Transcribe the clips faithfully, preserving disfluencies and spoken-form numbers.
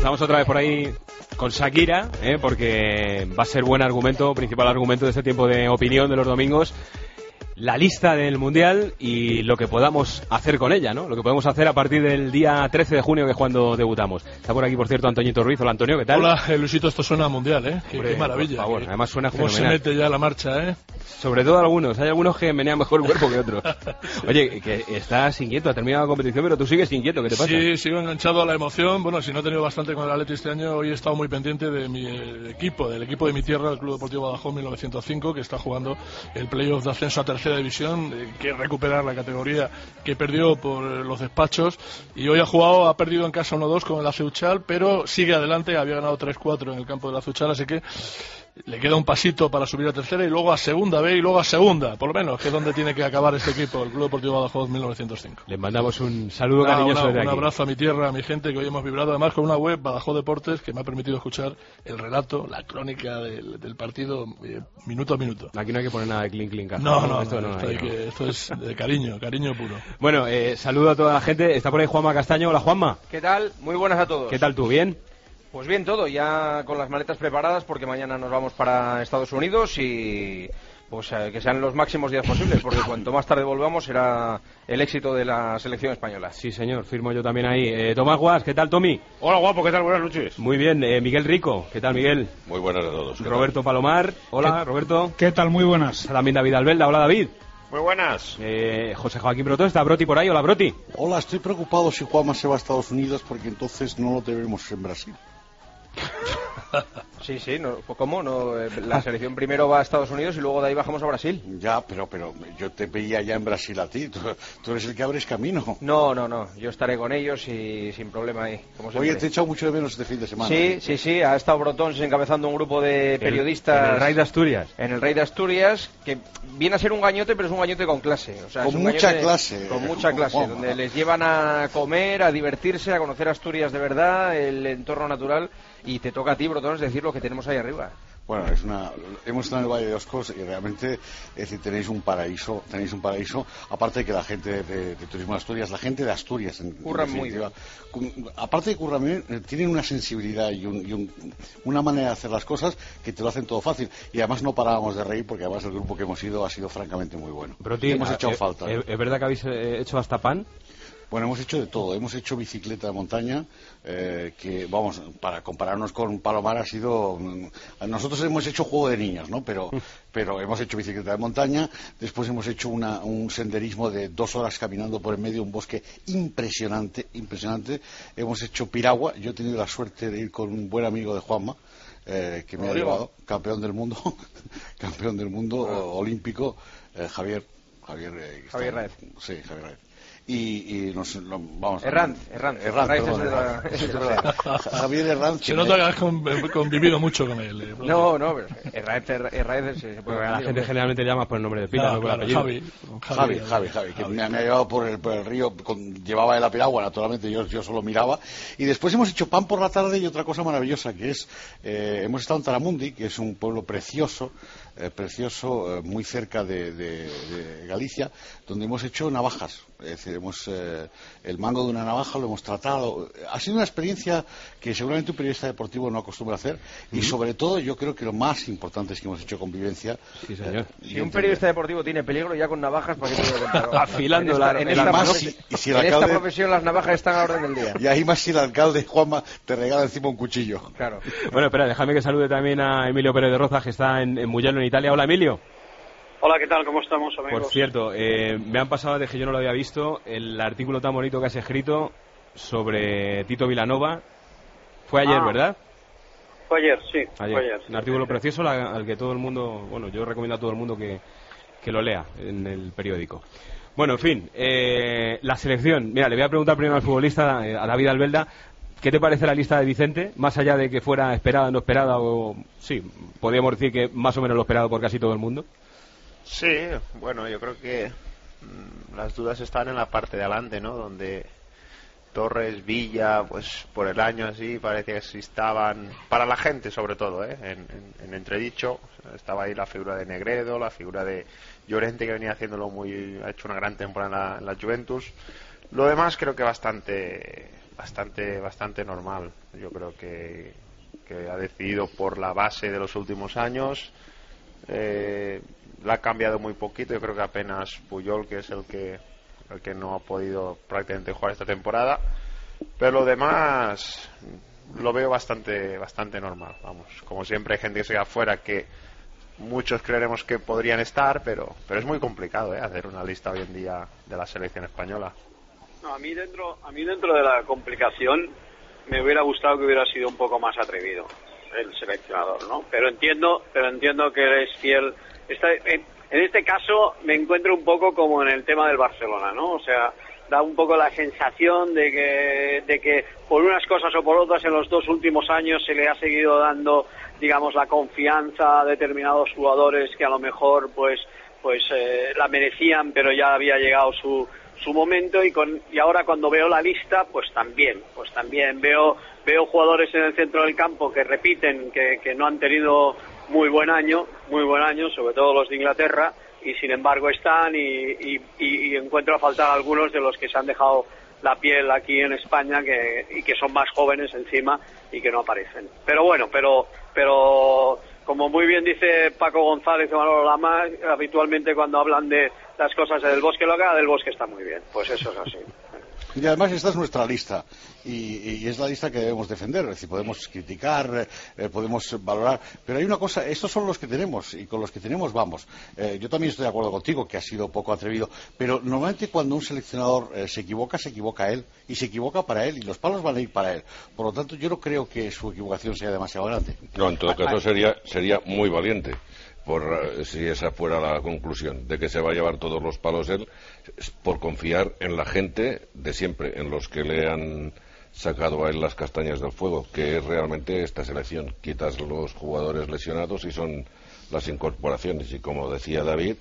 Estamos otra vez por ahí con Shakira, ¿eh? Porque va a ser buen argumento, principal argumento de este tiempo de opinión de los domingos, la lista del Mundial y lo que podamos hacer con ella, ¿no? Lo que podemos hacer a partir del día trece de junio, que es cuando debutamos. Está por aquí, por cierto, Antoñito Ruiz. Hola, Antonio, ¿qué tal? Hola, eh, Luisito, esto suena a Mundial, ¿eh? Qué, Hombre, qué maravilla. Por favor, qué, además suena cómo fenomenal. se mete ya la marcha, ¿eh? Sobre todo algunos, hay algunos que menean mejor el cuerpo que otros. Oye, que estás inquieto, ha terminado la competición, pero tú sigues inquieto, ¿qué te pasa? Sí, sigo enganchado a la emoción. Bueno, si no he tenido bastante con el Atleti este año, hoy he estado muy pendiente de mi eh, equipo, del equipo de mi tierra, el Club Deportivo Badajoz mil novecientos cinco, que está jugando el playoff de ascenso a tercera división, eh, que recuperar la categoría que perdió por eh, los despachos, y hoy ha jugado, ha perdido en casa uno dos con el Aceuchal, pero sigue adelante, había ganado tres cuatro en el campo del Aceuchal, así que le queda un pasito para subir a tercera y luego a segunda B y luego a segunda, por lo menos, que es donde tiene que acabar este equipo, el Club Deportivo Badajoz mil novecientos cinco. Les mandamos un saludo Una, cariñoso una, desde un aquí. abrazo a mi tierra, a mi gente, que hoy hemos vibrado, además con una web, Badajoz Deportes, que me ha permitido escuchar el relato, la crónica del, del partido, eh, minuto a minuto. Aquí no hay que poner nada de clink clink. No, no, esto, no, no, esto, hay, hay que, esto es de cariño, cariño puro. Bueno, eh, saludo a toda la gente. Está por ahí Juanma Castaño. Hola, Juanma. ¿Qué tal? Muy buenas a todos. ¿Qué tal tú? ¿Bien? Pues bien todo, ya con las maletas preparadas porque mañana nos vamos para Estados Unidos y pues eh, que sean los máximos días posibles, porque cuanto más tarde volvamos será el éxito de la selección española. Sí, señor, firmo yo también ahí. Eh, Tomás Guas, ¿qué tal, Tommy? Hola, guapo, ¿qué tal? Buenas noches. Muy bien. Eh, Miguel Rico, ¿qué tal, Miguel? Muy buenas a todos. Roberto Palomar, hola, ¿Qué? Roberto. ¿Qué tal? Muy buenas. También David Albelda, hola, David. Muy buenas. Eh, José Joaquín Broto, ¿está Broti por ahí? Hola, Broti. Hola, estoy preocupado si Juanma se va a Estados Unidos porque entonces no lo debemos en Brasil. Sí, sí, no, ¿cómo? No, la selección primero va a Estados Unidos y luego de ahí bajamos a Brasil. Ya, pero pero yo te veía ya en Brasil a ti. Tú, tú eres el que abres camino. No, no, no, yo estaré con ellos y sin problema ahí, como siempre. Oye, te he echado mucho de menos este fin de semana. Sí, ¿eh? sí, sí, ha estado Brotón encabezando un grupo de periodistas... En el Rey de Asturias. En el Rey de Asturias, que viene a ser un gañote, pero es un gañote con clase. O sea, Con es un mucha gañote clase. Con mucha clase, Juanma. donde les llevan a comer, a divertirse, a conocer Asturias de verdad, el entorno natural, y te toca a ti, Brotón, decir lo que tenemos ahí arriba. Bueno, es una, hemos estado en el Valle de Oscos y realmente es decir, tenéis un paraíso, tenéis un paraíso, aparte de que la gente de, de Turismo de Asturias, la gente de Asturias, en, Curran en muy bien. con, aparte de curran bien, tienen una sensibilidad y, un, y un, una manera de hacer las cosas que te lo hacen todo fácil. Y además no parábamos de reír porque además el grupo que hemos ido ha sido francamente muy bueno. Broti, hemos ah, echado eh, falta. eh, ¿Es verdad que habéis eh, hecho hasta pan? Bueno, hemos hecho de todo. Hemos hecho bicicleta de montaña, eh, que, vamos, para compararnos con Palomar ha sido... Nosotros hemos hecho juego de niños, ¿no? Pero, pero hemos hecho bicicleta de montaña, después hemos hecho una, un senderismo de dos horas caminando por en medio de un bosque impresionante, impresionante. Hemos hecho piragua. Yo he tenido la suerte de ir con un buen amigo de Juanma, eh, que me ha llevado, campeón del mundo, campeón del mundo Ah. olímpico, eh, Javier... Javier, eh, está- Javier Raez. Sí, Javier Raez. Y, y nos lo, vamos Herranz, Herranz. Herranz, Raez perdón, es de la- Herranz. es de la- Javier Herranz. Se nota que has con- convivido mucho con él. eh, No, no, pero Herranz, Herranz se, se puede Porque a la decir, gente hombre. generalmente llama por el nombre de pila, Claro, no por el claro, apellido. Javi, Javi, Javi, Javi, que me, me ha llevado por el, por el río, con- llevaba el piragua, naturalmente yo, yo solo miraba. Y después hemos hecho pan por la tarde y otra cosa maravillosa, que es, eh, hemos estado en Taramundi, que es un pueblo precioso, eh, precioso, eh, muy cerca de, de- de Galicia, donde hemos hecho navajas. Es decir, hemos, eh, el mango de una navaja lo hemos tratado. Ha sido una experiencia que seguramente un periodista deportivo no acostumbra a hacer. Y sobre todo, yo creo que lo más importante es que hemos hecho convivencia. Sí, señor. Eh, Si un periodista deportivo tiene peligro ya con navajas, ¿para qué te voy a contar? Afilando en esta, la- en el esta, más, profe- y- y si el en esta alcalde- profesión las navajas están a la orden del día. Y ahí más si el alcalde Juanma te regala encima un cuchillo. Claro. Bueno, espera, déjame que salude también a Emilio Pérez de Rozas, que está en, en Mugello, en Italia. Hola, Emilio. Hola, ¿qué tal? ¿Cómo estamos, amigos? Por cierto, eh, me han pasado, de que yo no lo había visto, el artículo tan bonito que has escrito sobre Tito Vilanova. Fue ayer, Ah. ¿verdad? Fue ayer, sí, Ayer. fue ayer. Un artículo precioso la- al que todo el mundo, bueno, yo recomiendo a todo el mundo que, que lo lea en el periódico. Bueno, en fin, eh, la selección. Mira, le voy a preguntar primero al futbolista, eh, a David Albelda, ¿qué te parece la lista de Vicente? Más allá de que fuera esperada, no esperada, o sí, podríamos decir que más o menos lo esperado por casi todo el mundo. Sí, bueno, yo creo que mmm, las dudas están en la parte de adelante, ¿no? Donde Torres, Villa, pues por el año así parece que sí estaban, para la gente sobre todo, ¿eh? en, en, en entredicho. Estaba ahí la figura de Negredo, la figura de Llorente, que venía haciéndolo muy, ha hecho una gran temporada en la, en la Juventus. Lo demás creo que bastante bastante bastante normal. Yo creo que, que ha decidido por la base de los últimos años. Eh, la ha cambiado muy poquito. Yo creo que apenas Puyol, que es el que el que no ha podido prácticamente jugar esta temporada, pero lo demás lo veo bastante bastante normal. Vamos, como siempre hay gente que se queda fuera que muchos creeremos que podrían estar, pero pero es muy complicado, ¿eh? Hacer una lista hoy en día de la selección española. No, a mí dentro, a mí dentro de la complicación me hubiera gustado que hubiera sido un poco más atrevido el seleccionador, ¿no? Pero entiendo, pero entiendo que eres fiel. Está, en, en este caso me encuentro un poco como en el tema del Barcelona, ¿no? O sea, da un poco la sensación de que, de que por unas cosas o por otras en los dos últimos años se le ha seguido dando, digamos, la confianza a determinados jugadores que a lo mejor pues pues eh, la merecían, pero ya había llegado su su momento, y con y ahora cuando veo la lista pues también pues también veo veo jugadores en el centro del campo que repiten, que, que no han tenido muy buen año muy buen año sobre todo los de Inglaterra, y sin embargo están, y, y, y encuentro a faltar algunos de los que se han dejado la piel aquí en España, que y que son más jóvenes encima y que no aparecen. Pero bueno, pero pero como muy bien dice Paco González y Manolo Lama, habitualmente cuando hablan de las cosas del Bosque, lo que haga del Bosque está muy bien. Pues eso es así. Y además esta es nuestra lista, y, y es la lista que debemos defender. Es decir, podemos criticar, eh, podemos valorar, pero hay una cosa: estos son los que tenemos, y con los que tenemos vamos. Eh, yo también estoy de acuerdo contigo que ha sido poco atrevido, pero normalmente cuando un seleccionador eh, se equivoca, se equivoca él, y se equivoca para él, y los palos van a ir para él. Por lo tanto, yo no creo que su equivocación sea demasiado grande. No, en todo caso sería, sería muy valiente. Por, si esa fuera la conclusión, de que se va a llevar todos los palos él, por confiar en la gente de siempre, en los que le han sacado a él las castañas del fuego, que es realmente esta selección. Quitas los jugadores lesionados y son las incorporaciones, y como decía David,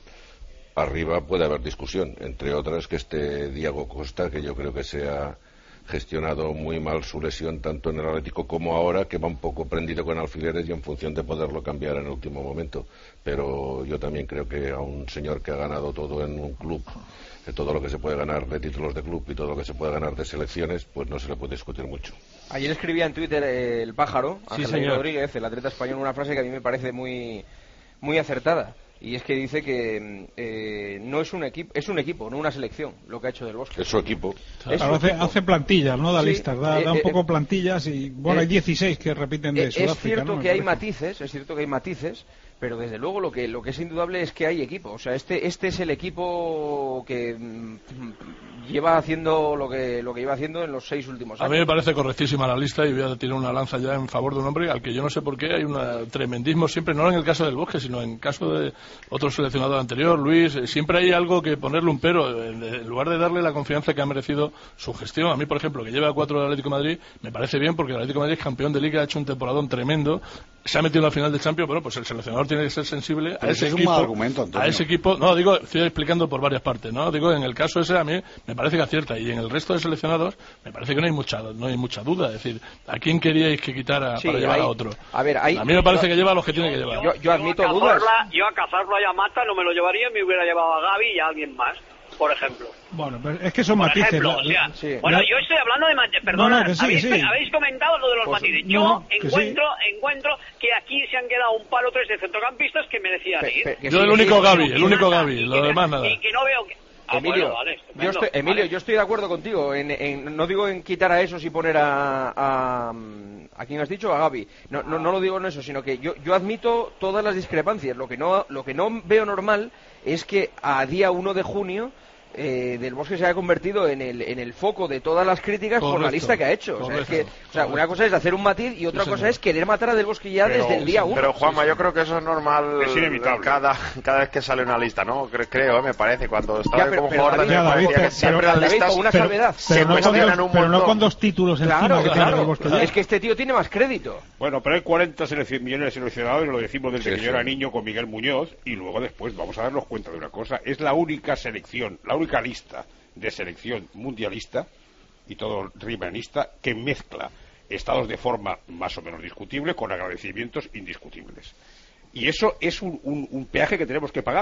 arriba puede haber discusión, entre otras que este Diego Costa, que yo creo que se ha gestionado muy mal su lesión tanto en el Atlético como ahora, que va un poco prendido con alfileres y en función de poderlo cambiar en el último momento. Pero yo también creo que a un señor que ha ganado todo en un club, que todo lo que se puede ganar de títulos de club y todo lo que se puede ganar de selecciones, pues no se le puede discutir mucho. Ayer escribía en Twitter eh, el pájaro, Ángel sí, señor. Rodríguez, el atleta español, una frase que a mí me parece muy muy acertada. Y es que dice que eh, no es un equipo, es un equipo, no una selección, lo que ha hecho del Bosque. Es su equipo. Es su hace, equipo. hace plantillas, no da sí, listas, da, eh, da un eh, poco plantillas, y bueno, eh, hay dieciséis que repiten de eh, Sudáfrica. Es cierto ¿no? que hay matices, es cierto que hay matices, pero desde luego lo que lo que es indudable es que hay equipo. O sea, este este es el equipo que mm, lleva haciendo lo que lo que lleva haciendo en los seis últimos años. A mí me parece correctísima la lista, y voy a tirar una lanza ya en favor de un hombre al que yo no sé por qué hay un tremendismo siempre, no en el caso del Bosque, sino en el caso de otro seleccionador anterior, Luis. Siempre hay algo que ponerle un pero, en lugar de darle la confianza que ha merecido su gestión. A mí, por ejemplo, que lleva a cuatro del Atlético de Madrid, me parece bien, porque el Atlético de Madrid es campeón de Liga, ha hecho un temporadón tremendo, se ha metido en la final de Champions. Bueno, pues el seleccionador tiene que ser sensible a ese, es equipo, un mal argumento, Antonio. a ese equipo. No, digo, estoy explicando por varias partes, ¿no? Digo, en el caso ese a mí me parece que acierta, y en el resto de seleccionados me parece que no hay mucha no hay mucha duda. Es decir, ¿a quién queríais que quitara sí, para llevar hay, a otro? A ver, hay, a mí me parece yo, que lleva a los que tiene que llevar. Yo, yo admito yo dudas. Yo a Cazorla y a Mata no me lo llevaría, me hubiera llevado a Gavi y a alguien más, por ejemplo. Bueno, pero es que son por matices. Ejemplo, la, o sea, sí. Bueno, la, yo estoy hablando de matices. Perdona, no, no, sí, ¿habéis, sí. habéis comentado lo de los pues, matices. Yo no, encuentro, sí. encuentro que aquí se han quedado un par o tres de centrocampistas que merecían Pe, ir. pe, que yo sí, el único sí, Gavi, sí, el único nada, Gavi, y lo que, demás nada. Y que no veo que... Ah, Emilio, bueno, vale, yo estoy, Emilio vale. yo estoy de acuerdo contigo. En, en, no digo en quitar a esos y poner a, a, a quien has dicho, a Gavi. No, no, no lo digo en eso, sino que yo, yo admito todas las discrepancias. Lo que no, lo que no veo normal es que a día uno de junio eh, Del Bosque se haya convertido en el, en el foco de todas las críticas. Correcto, por la lista que ha hecho. O sea, es que, o sea, una cosa es hacer un matiz y otra sí, cosa señor. es querer matar a Del Bosque ya pero, desde el día uno. Pero Juanma, yo creo que eso es normal. Es inevitable. Cada, cada vez que sale una lista, ¿no? Creo, me parece. Cuando estaba ya, pero, como pero, jugador David, también ya, me parecía David, que siempre pero, las listas con una salvedad. se pero, no con, dos, un pero no con dos títulos encima claro, que claro. tiene Del Bosque ya. Es que este tío tiene más crédito. Bueno, pero hay cuarenta millones de seleccionadores, lo decimos desde sí, que sí. yo era niño con Miguel Muñoz, y luego después vamos a darnos cuenta de una cosa: es la única selección, la única lista de selección mundialista, y todo rimanista, que mezcla estados de forma más o menos discutible con agradecimientos indiscutibles. Y eso es un, un, un peaje que tenemos que pagar.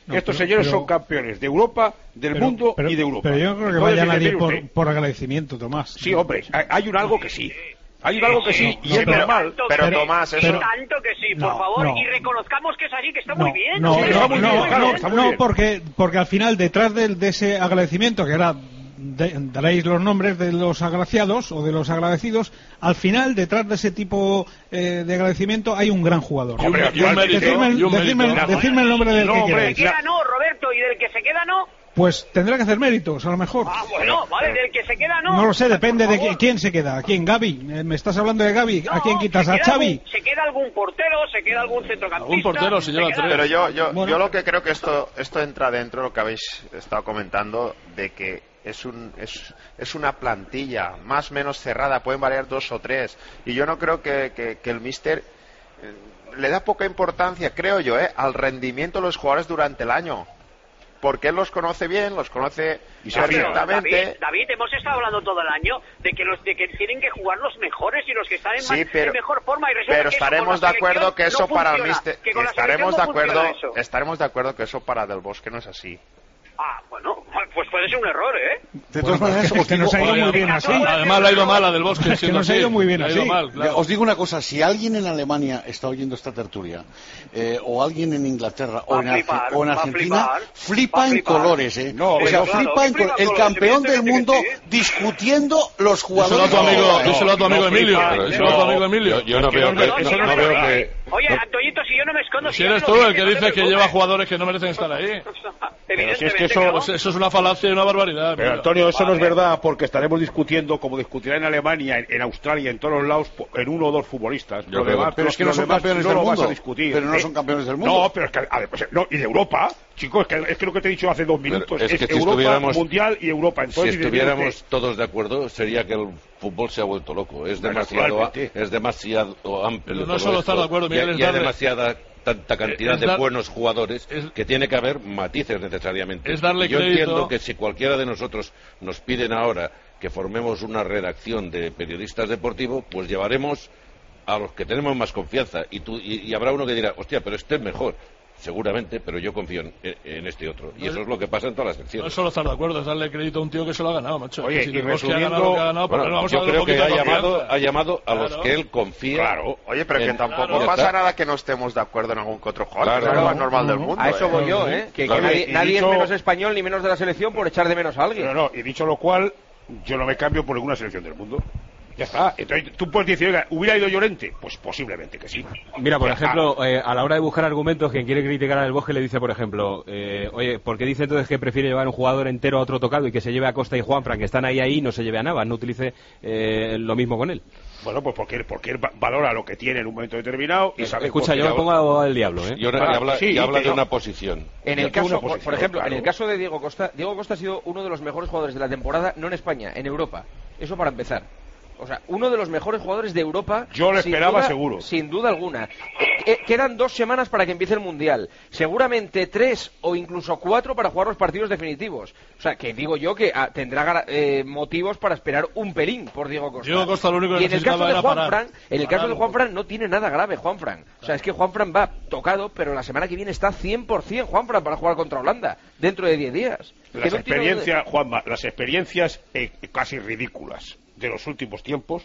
No, Estos pero, señores pero, son campeones de Europa, del pero, mundo pero, y de Europa. Pero yo creo que Entonces, vaya nadie mire por, usted, por agradecimiento, Tomás. Sí, hombre, hay, hay un algo que sí. Hay un algo que sí, y no, es pero- normal. Pero, Pero- Tomás, eso... pero- Tanto que sí, por No, favor, no. y reconozcamos que es así, que está No, muy bien. no, Sí, no, está muy no, bien, claro, no, está muy no, bien. porque, porque al final detrás de, de ese agradecimiento, que era de- daréis los nombres de los agraciados o de los agradecidos, al final detrás de ese tipo eh, de agradecimiento hay un gran jugador. Hombre, Y un mérito, Decidme, y un decidme- mérito. decidme el nombre del No, que hombre, queráis. El que queda no, Roberto, y del que se queda no. Pues tendrá que hacer méritos, a lo mejor. Ah, bueno, vale, del que se queda no. No lo sé, depende Por de favor. qui- quién se queda. ¿A quién? ¿Gavi? Eh, ¿Me estás hablando de Gavi? ¿A No, quién quitas? se ¿A queda Xavi? algún- se queda algún portero, se queda algún centrocampista. Algún portero se lleva queda- tres. Pero yo, yo, Bueno. yo lo que creo que esto, esto entra dentro de lo que habéis estado comentando, de que es, un, es, es una plantilla más o menos cerrada, pueden variar dos o tres. Y yo no creo que, que, que el míster eh, le da poca importancia, creo yo, eh, al rendimiento de los jugadores durante el año. Porque él los conoce bien, los conoce Y se Pero, perfectamente. David, David, hemos estado hablando todo el año de que los de que tienen que jugar los mejores y los que están en, Sí, más- pero- en mejor forma. Y resulta Pero que eso estaremos con de la acuerdo selección que eso no para el funciona, míster, que con la estaremos de selección no acuerdo, funciona eso. estaremos de acuerdo que eso para Del Bosque no es así. Ah, bueno, pues puede ser un error, ¿eh? De todas maneras, es que os nos ha digo, ido muy bien así. Además, le ha ido mal a Del Bosque. Es que siendo nos ha así. ido muy bien Le ha ido así. mal, claro. os digo una cosa, si alguien en Alemania está oyendo esta tertulia, eh, o alguien en Inglaterra o Va a en, Arge- flipar, o en va a Argentina, flipar, flipa va a en flipar. colores, ¿eh? No, o sea, pero claro, flipa en flipa colores. El colores, campeón del evidentemente mundo que sí. discutiendo los Díselo jugadores. a tu amigo, No, no, díselo a tu amigo no, Emilio. flipa, Díselo a tu amigo Emilio. Yo, yo no Es que veo no- que, eso no, no es veo verdad. que Oye, Antoñito, si yo no me escondo... Si yo eres no tú lo el que no te dice que preocupes. lleva jugadores que no merecen estar ahí. Pero si es que Evidentemente eso- no. Pues eso es una falacia y una barbaridad. Pero Emilio. Antonio, eso no es Vale. verdad, porque estaremos discutiendo, como discutirá en Alemania, en, en Australia, en todos los lados, po- en uno o dos futbolistas. Yo Lo creo- demás- Pero es que no los son demás campeones no del lo vas mundo. a discutir. Pero no Eh, son campeones del mundo. No, pero es que, a ver, pues, no, y de Europa, chicos, es que, es que lo que te he dicho hace dos minutos es es, que si Europa, estuviéramos- Mundial y Europa. si Entonces, estuviéramos todos de acuerdo, sería que el fútbol se ha vuelto loco. Es Bueno, demasiado, naturalmente. es demasiado amplio. Pero no todo solo esto, estar de acuerdo, Miguel, y, es y hay darle- demasiada tanta cantidad es de dar- buenos jugadores es- que tiene que haber matices necesariamente. es darle Y yo crédito- entiendo que si cualquiera de nosotros nos piden ahora que formemos una redacción de periodistas deportivos, pues llevaremos a los que tenemos más confianza y, tú, y, y habrá uno que dirá, hostia, pero este es mejor. Seguramente, pero yo confío en, en este otro. Y eso es lo que pasa en todas las No secciones. es solo estar de acuerdo, es darle crédito a un tío que se lo ha ganado, macho. Oye, si y Del Bosque ha resumiendo- ganado lo que ha ganado, ¿por qué Bueno, no vamos a yo darle creo un que poquito ha de llamado, confianza? ha llamado a los Claro. que él confía. Claro. Oye, pero que En- tampoco Claro. pasa Ya está. nada que no estemos de acuerdo en algún que otro jugador. Claro, es lo claro. más normal del No, no. mundo. A eso ¿eh? voy yo, ¿eh? Que, que Claro, nadie, y nadie dicho- es menos español ni menos de la selección por echar de menos a alguien. No, no, y dicho lo cual, yo no me cambio por ninguna selección del mundo. Ya está. Entonces, tú puedes decir, oiga, ¿hubiera ido Llorente? Pues posiblemente que sí. Mira, por Ya ejemplo, está. eh, a la hora de buscar argumentos, quien quiere criticar al Bosque le dice, por ejemplo, eh, oye, ¿por qué dice entonces que prefiere llevar un jugador entero a otro tocado y que se lleve a Costa y Juanfran, que están ahí ahí, y no se lleve a Navas, no utilice eh, lo mismo con él? Bueno, pues porque, porque él va- valora lo que tiene en un momento determinado y sabe... Escucha, yo pues, me pongo abogado del diablo, ¿eh? Y ahora Ah, y habla, sí, y habla de pero- una posición. En Yo el tengo caso, una por, posición, por ejemplo, claro. en el caso de Diego Costa, Diego Costa ha sido uno de los mejores jugadores de la temporada, no en España, en Europa. Eso para empezar. O sea, uno de los mejores jugadores de Europa. Yo lo sin esperaba duda- seguro. Sin duda alguna. Eh, eh, quedan dos semanas para que empiece el Mundial. Seguramente tres o incluso cuatro para jugar los partidos definitivos. O sea, que digo yo que ah, tendrá gara- eh, motivos para esperar un pelín por Diego Costa. Diego Costa lo único que y en el caso necesitaba de era parar. Juanfran, en el caso Parar de un Juanfran no tiene nada grave Juanfran. O sea, es que Juanfran va tocado, pero la semana que viene está cien por ciento Juanfran para jugar contra Holanda, dentro de diez días. Que Las no tiene- experiencias, Juanma, las experiencias eh, casi ridículas de los últimos tiempos,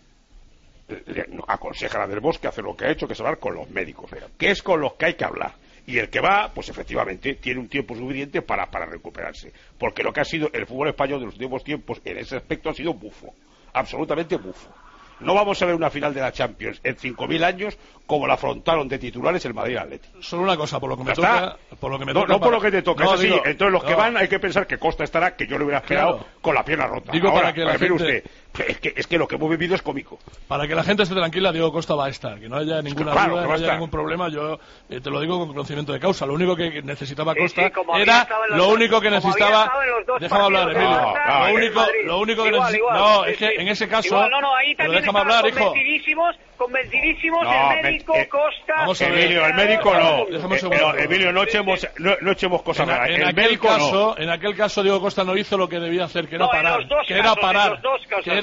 le- le aconsejan a Del Bosque hacer lo que ha hecho, que es hablar con los médicos, que es con los que hay que hablar. Y el que va, pues efectivamente, tiene un tiempo suficiente para, para recuperarse. Porque lo que ha sido el fútbol español de los últimos tiempos, en ese aspecto, ha sido bufo. Absolutamente bufo. No vamos a ver una final de la Champions en cinco mil años como la afrontaron de titulares el Madrid Atlético. Solo una cosa, por lo que me Ya toca, está. por lo que me no, toca no por para- lo que te toca, No, es así. digo, Entonces los que no. van hay que pensar que Costa estará, que yo lo hubiera esperado Claro. con la pierna rota. Digo Ahora, para que la mire gente- usted, es que, es que lo que hemos vivido es cómico. Para que la gente esté tranquila, Diego Costa va a estar. Que no haya ninguna claro, duda, que no va a haya estar. ningún problema. Yo eh, te lo digo con conocimiento de causa. Lo único que necesitaba Sí, Costa sí, como había era estado en los lo dos- único que como había necesitaba. estado en los dos Déjame hablar, partidos de Emilio. Barça, Barça lo y único, Madrid. lo único que Igual, necesitaba. igual, No, sí, es que sí. en ese caso. Igual, no, no, ahí pero también déjame estaban hablar, hijo. convencidísimos, convencidísimos No, el médico, me- eh, Costa... vamos a ver. Emilio, el médico no. Déjame un Eh, segundo. pero, Emilio, no echemos, no, no echemos cosas En, raras. en El aquel médico caso, no. en aquel caso Diego Costa no hizo lo que debía hacer, que era No, en parar, los dos que era casos, en parar, los dos casos, que era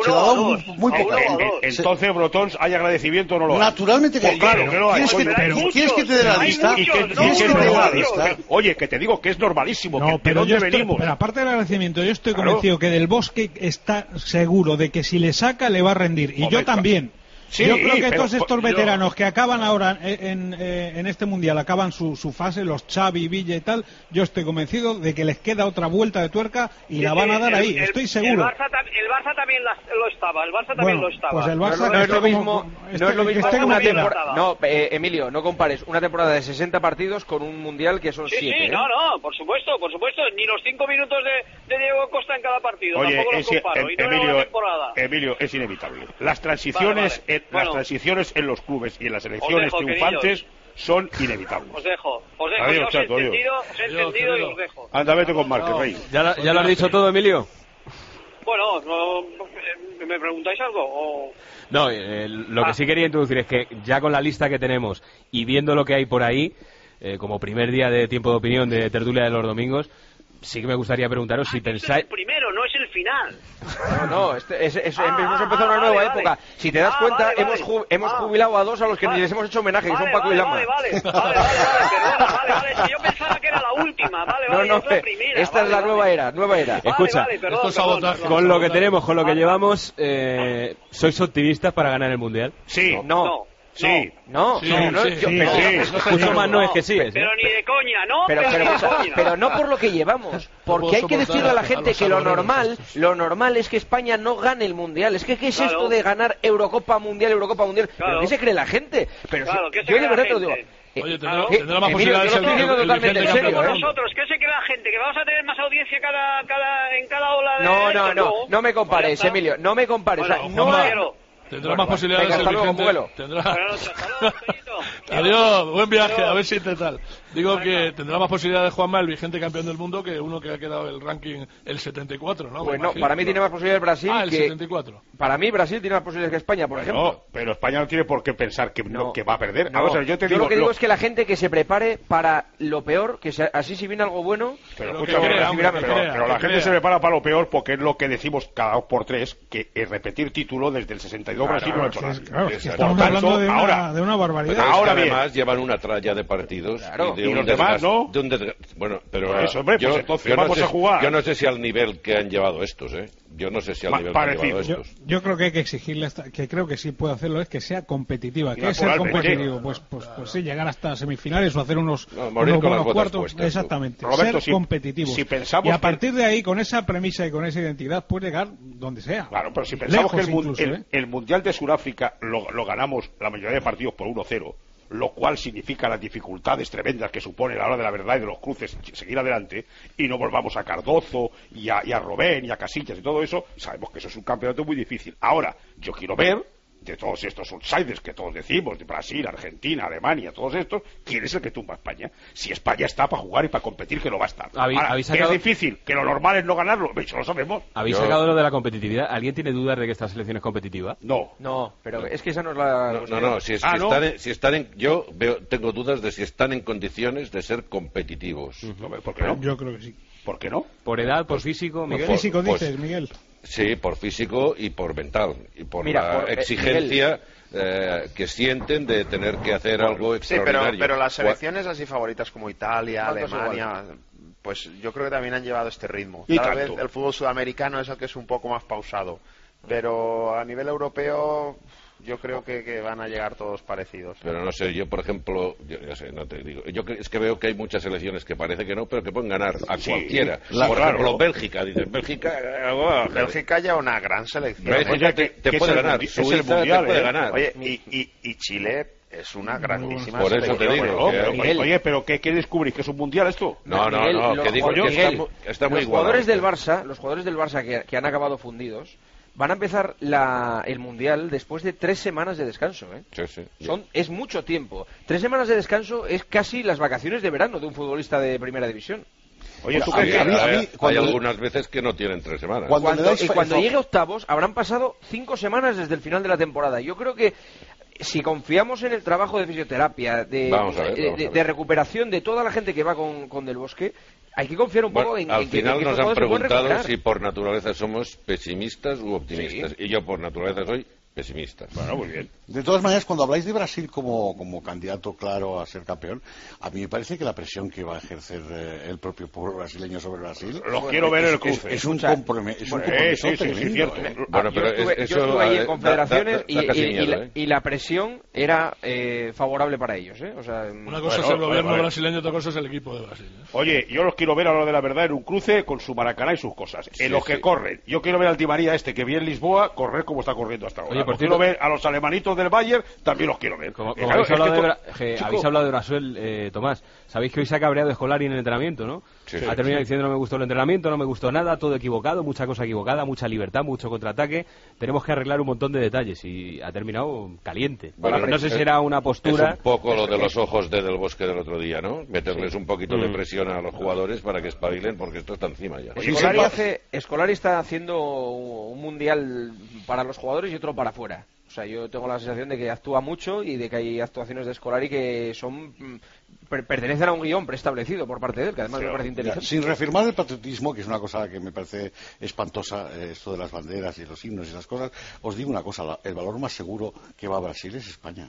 uno se lo ha o dado dos. muy, muy A uno poca o gente. dos. Entonces, Brotons, ¿hay agradecimiento o no lo hay? Naturalmente que Pues claro que lo hay. ¿Quieres que, Coño, pero- ¿quieres que te dé la Hay lista? Y que, muchos, y no, que es uno, no, normal. lista. Oye, que te digo que es normalísimo. No, que, ¿De pero dónde yo estoy, venimos? pero aparte del agradecimiento, yo estoy Claro. convencido que Del Bosque está seguro de que si le saca le va a rendir. Y Hombre, yo también. Sí, yo creo que pero, todos estos yo... veteranos que acaban ahora en, en, en este mundial, acaban su, su fase, los Xavi, Villa y tal, yo estoy convencido de que les queda otra vuelta de tuerca y Sí, la van a dar el, ahí, el, estoy seguro. El Barça, el Barça también la, lo estaba, el Barça también bueno, lo estaba. Pues el Barça no, no, que es lo esté mismo, como, no esté, es lo que mismo esté como una quiera. temporada. No, eh, Emilio, no compares una temporada de sesenta partidos con un mundial que son Sí, siete. sí, ¿eh? no, no, por supuesto, por supuesto, ni los cinco minutos de, de Diego Costa en cada partido, Oye, tampoco los es, comparo, em, y no Emilio, era una temporada. Emilio, es inevitable. Las transiciones, Vale, vale. En, Bueno. las transiciones en los clubes y en las elecciones dejo, triunfantes son inevitables. Os dejo, os dejo, Adiós, ya os he chato, adiós. entendido, os he Adiós, entendido y adiós. os dejo. Anda, vete con Márquez, Rey. ¿Ya, la- ya lo has dicho todo, Emilio? Bueno, no, eh, ¿me preguntáis algo? O... No, eh, lo Ah. que sí quería introducir es que ya con la lista que tenemos y viendo lo que hay por ahí, eh, como primer día de tiempo de opinión de tertulia de los domingos, sí que me gustaría preguntaros si Este es pensáis... el primero, no es el final. No, no, este, es, es, Ah, hemos ah, empezado ah, una nueva vale, época. vale. Si te das Ah, cuenta, vale, hemos, vale. ju- hemos Ah. jubilado a dos a los que Vale. ni les hemos hecho homenaje, que Vale, son Paco vale, y Lama. vale, vale, vale, vale, vale, perdona, vale, vale, es que yo pensaba que era la última, vale, No, vale, no, es la primera. esta vale, es la vale. nueva era, nueva era. Vale, Escucha, vale, perdón, esto es perdón, sabotaje. perdón. Con lo que tenemos, con lo que Vale. llevamos, eh, ¿sois optimistas para ganar el Mundial? Sí, No, No, sí. no, Sí, no, no, sí, yo- sí, pero, sí. pero- Mucho más no es que sí, ¿eh? Pero ni de coña, ¿no? pero, pero, ni de pero- coña. pero no por lo que llevamos, porque hay que soportar decirle a la a gente los que lo arroneros normal, estos. lo normal es que España no gane el mundial. Es que qué es Claro. esto de ganar Eurocopa Mundial, Eurocopa Mundial. Claro. ¿Pero qué se cree la gente? Pero Claro, si- ¿qué se yo cree de la verdad te lo gente? digo. Eh, Oye, tendrá, Claro. tendrá más Emilio, posibilidades yo el, lo estoy diciendo el totalmente vigente en serio, campeón ¿eh? del mundo. Nosotros, ¿qué se cree la gente? ¿Que vamos a tener más audiencia cada, cada, en cada ola de No, esto? no, no, no me compares, Pues ya está. Emilio, no me compares. Bueno, o sea, no Juanma, hay- quiero. Tendrá Bueno, más posibilidades venga, el hasta luego, vigente. Pueblo. Tendrá... Buenas noches, hasta luego, Peñito. Adiós, buen viaje, Adiós. a ver si te tal. Digo que tendrá más posibilidades Juanma, el vigente campeón del mundo, que uno que ha quedado el ranking el setenta y cuatro, ¿no? Me Pues no, imagino. para mí tiene más posibilidades Brasil Ah, el que... setenta y cuatro. Para mí Brasil tiene más posibilidades que España, por ejemplo. No, pero España no tiene por qué pensar que, no, No. que va a perder. No, Vamos a ver, yo te digo, lo que digo lo- es que la gente que se prepare para lo peor, que se- así si viene algo bueno... Pero, Pero que escúchame, crea, pero, hombre, que pero- crea, pero la que gente crea. se prepara para lo peor porque es lo que decimos cada dos por tres, que es repetir título desde el sesenta y dos Brasil no ha hecho Es- nada. claro, es que Exacto. estamos Por tanto, hablando de una, ahora- de una barbaridad. Pero es que Ahora bien. además llevan una tralla de partidos Claro. y, de Y un los demás, desgaste- ¿no? de un desga- bueno, pero Por eso, hombre, pues yo, entonces yo no vamos sé, a jugar. yo no sé si al nivel que han llevado estos, ¿eh? Yo no sé si al Ma- nivel que han parecido. llevado Yo, estos. yo creo que hay que exigirle, esta- que creo que sí puede hacerlo, es que sea competitiva. ¿Qué es ser Naturalmente. competitivo? Pues, pues, pues sí, llegar hasta semifinales o hacer unos, No, morir unos con las buenos botas cuartos. puestas, tú. Exactamente, Roberto, ser si- competitivo. si pensamos y a que- partir de ahí, con esa premisa y con esa identidad, puede llegar donde sea. Claro, pero si pensamos Lejos que el, mun- incluso, el- ¿eh? el Mundial de Sudáfrica lo, lo ganamos la mayoría de partidos por uno cero, lo cual significa las dificultades tremendas que supone la hora de la verdad y de los cruces seguir adelante, y no volvamos a Cardozo y a, y a Robén y a Casillas y todo eso, sabemos que eso es un campeonato muy difícil. Ahora, yo quiero ver de todos estos outsiders que todos decimos, de Brasil, Argentina, Alemania, todos estos, ¿quién es el que tumba a España? Si España está para jugar y para competir, que lo va a estar. Habéis- Ahora, habéis que sacado- es difícil, que lo normal es no ganarlo, eso lo sabemos. ¿Habéis Yo- sacado lo de la competitividad? ¿Alguien tiene dudas de que esta selección es competitiva? No. No, pero es que esa no es la... No, no, no, si, es- Ah, si ¿no? están en, si están en- yo veo, tengo dudas de si están en condiciones de ser competitivos. Hombre, ¿por qué no? Yo creo que sí. ¿Por qué no? ¿Por edad, por físico, Miguel? por- Físico pues- dices, Miguel. Sí, por físico y por mental y por Mira, la por- eh, exigencia eh, que sienten de tener que hacer algo Sí, pero, extraordinario. pero las selecciones así favoritas como Italia, ¿Cuántos Alemania, pues yo creo que también han llevado este ritmo. Y Tal tanto. vez el fútbol sudamericano es el que es un poco más pausado, pero a nivel europeo yo creo que, que van a llegar todos parecidos. Pero no sé, yo por ejemplo, yo, yo sé, no te digo, yo cre- es que veo que hay muchas selecciones que parece que no, pero que pueden ganar a Sí, cualquiera. la- por claro. ejemplo, Bélgica, dices, Bélgica, eh, oh, Bélgica ya una gran selección. Bélgica Oye, te, que- te que puede es el ganar, mundi- es el Suiza mundial, te puede ¿eh? ganar. Oye, y, y, y Chile es una grandísima Por eso selección. te digo, ¿no? que- Pero- Miguel. Oye, pero ¿qué, qué descubrís? ¿Que es un mundial esto? No, no, Miguel, no, los que digo que jugadores- está, Miguel, mu- está muy los igualado. jugadores del Barça, los jugadores del Barça que, que han acabado fundidos, van a empezar la, el Mundial después de tres semanas de descanso, ¿eh? Sí, sí. Son, es mucho tiempo. Tres semanas de descanso es casi las vacaciones de verano de un futbolista de primera división. Oye, ¿tú A qué mí- crees? a mí- a mí- hay cuando- algunas veces que no tienen tres semanas. Cuando- Cuando, le dais y fa- cuando fa- llegue octavos habrán pasado cinco semanas desde el final de la temporada. Yo creo que si confiamos en el trabajo de fisioterapia, de, Vamos a ver, de- vamos de- a ver. de recuperación de toda la gente que va con, con Del Bosque, hay que confiar un poco Bueno, en, al en que, final en que nos estos han jugadores se pueden preguntado recuperar. si por naturaleza somos pesimistas u optimistas. Y yo por naturaleza soy Pesimista. Bueno, muy bien. De todas maneras, cuando habláis de Brasil como, como candidato claro a ser campeón, a mí me parece que la presión que va a ejercer eh, el propio pueblo brasileño sobre Brasil... Los bueno, quiero ver es, el cruce. Es, es un, comprome es un bueno, compromiso eh, sí, sí, tremendo. sí, cierto. ¿eh? Bueno, yo pero estuve, eso, yo estuve ahí en da- confederaciones da- da- y, da casi y- y miedo, la, ¿eh? y la presión era eh, favorable para ellos, ¿eh? O sea, Una cosa Bueno, es el gobierno vale, vale. brasileño, otra cosa es el equipo de Brasil. ¿eh? Oye, yo los quiero ver a lo de la verdad en un cruce con su Maracaná y sus cosas. Sí, en los que sí. corren. Yo quiero ver al Di María este que vi en Lisboa correr como está corriendo hasta ahora. Oye, por Los quiero cierto- ver a los alemanitos del Bayern, también los quiero ver. Como, Que como claro, habéis, es hablado que de, to- Bra- que chico, habéis hablado de Brasuel, eh, Tomás, sabéis que hoy se ha cabreado Escolari en el entrenamiento, ¿no? Sí, ha sí, terminado sí. diciendo no me gustó el entrenamiento, no me gustó nada, todo equivocado, mucha cosa equivocada, mucha libertad, mucho contraataque, tenemos que arreglar un montón de detalles y ha terminado caliente. Bueno, no sé es- si era una Es postura... un poco lo de los ojos de Del Bosque del otro día, ¿no? Meterles Sí. un poquito de Mm. presión a los jugadores para que espabilen, porque esto está encima ya. Oye, Escolari, sepa- hace, Escolari está haciendo un mundial para los jugadores y otro para afuera. O sea, yo tengo la sensación de que actúa mucho y de que hay actuaciones de Escolari que son mm, per- pertenecen a un guión preestablecido por parte de él, que además Sí, me parece Ya, inteligente. sin reafirmar el patriotismo, que es una cosa que me parece espantosa, eh, esto de las banderas y los himnos y esas cosas, os digo una cosa, la- el valor más seguro que va a Brasil es España.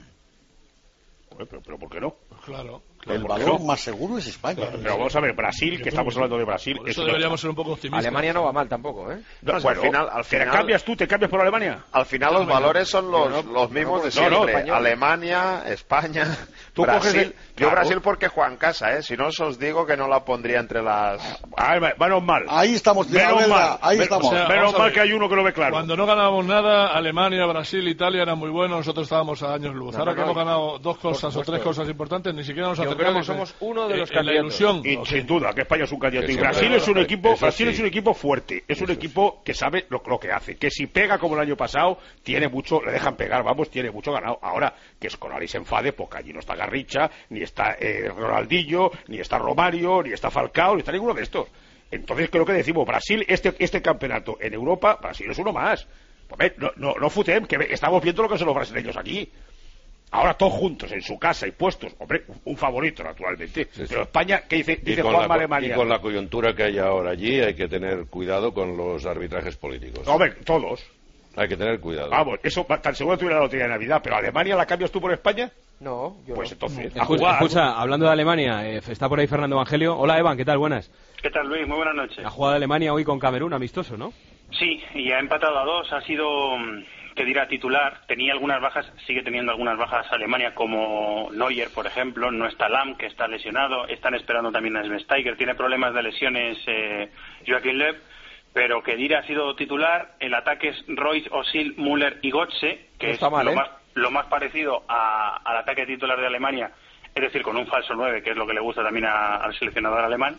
Joder, pero, pero ¿por qué no? Pues claro. El ¿por qué valor no? más seguro es España. Pero vamos a ver, Brasil, que estamos hablando de Brasil. Por eso es- deberíamos ser un poco optimistas. Alemania no va mal tampoco, ¿eh? No, No, si bueno, al final- al ¿te final- cambias tú? ¿Te cambias por Alemania? Al final los valores son los, los mismos de no, no, siempre. español. Alemania, España, Tú Brasil. coges el- Yo claro. Brasil porque juega en casa, ¿eh? Si no os digo que no la pondría entre las... Ay, menos mal. Ahí estamos, de la Menos verdad, mal. ahí Me- estamos. o sea, Menos vamos a mal ver. que hay uno que lo ve claro. Cuando no ganábamos nada, Alemania, Brasil, Italia eran muy buenos, nosotros estábamos a años luz. No, Ahora no, que no, hemos ganado dos cosas o supuesto. tres cosas importantes, ni siquiera nos Yo creo acercamos. que somos uno de en- los en la candidatos. ilusión. Y ¿o sin qué? duda que España es un candidato. Que Y sí, Brasil claro. es un equipo, Eso Brasil sí. es un equipo fuerte, es un Eso equipo que sabe lo, lo que hace, que si pega como el año pasado, tiene mucho, le dejan pegar, vamos, tiene mucho ganado. Ahora, que Scolari se enfade, porque allí no está Garrincha, ni está eh, Ronaldinho, ni está Romario, ni está Falcao, ni está ninguno de estos. Entonces creo que decimos, Brasil, este, este campeonato en Europa, Brasil es uno más. Pues, no, no, no futem, que ve- estamos viendo lo que son los brasileños aquí. Ahora todos juntos, en su casa y puestos. Hombre, un favorito, naturalmente. Sí, sí. Pero España, ¿qué dice, Y dice con, Juanma la, co- Alemania? y con la coyuntura que hay ahora allí hay que tener cuidado con los arbitrajes políticos. Hombre, todos. Hay que tener cuidado. Vamos, eso va- tan seguro tuviera la lotería de Navidad. Pero ¿Alemania la cambias tú por España? No, yo Pues no. entonces, a Escucha, jugar. escucha, hablando de Alemania, eh, está por ahí Fernando Evangelio. Hola, Evan, ¿qué tal? Buenas. ¿Qué tal, Luis? Muy buenas noches. Ha jugado Alemania hoy con Camerún, amistoso, ¿no? Sí, y ha empatado a dos. Ha sido, mm, que dirá, titular. Tenía algunas bajas, sigue teniendo algunas bajas Alemania, como Neuer, por ejemplo. No está Lahm, que está lesionado. Están esperando también a Schweinsteiger. Tiene problemas de lesiones eh, Joachim Löw. Pero Kedira ha sido titular. El ataque es Royce, Özil, Müller y Götze, que No está es mal, lo, ¿eh? más, lo más parecido a- al ataque titular de Alemania, es decir, con un falso nueve, que es lo que le gusta también a- al seleccionador alemán.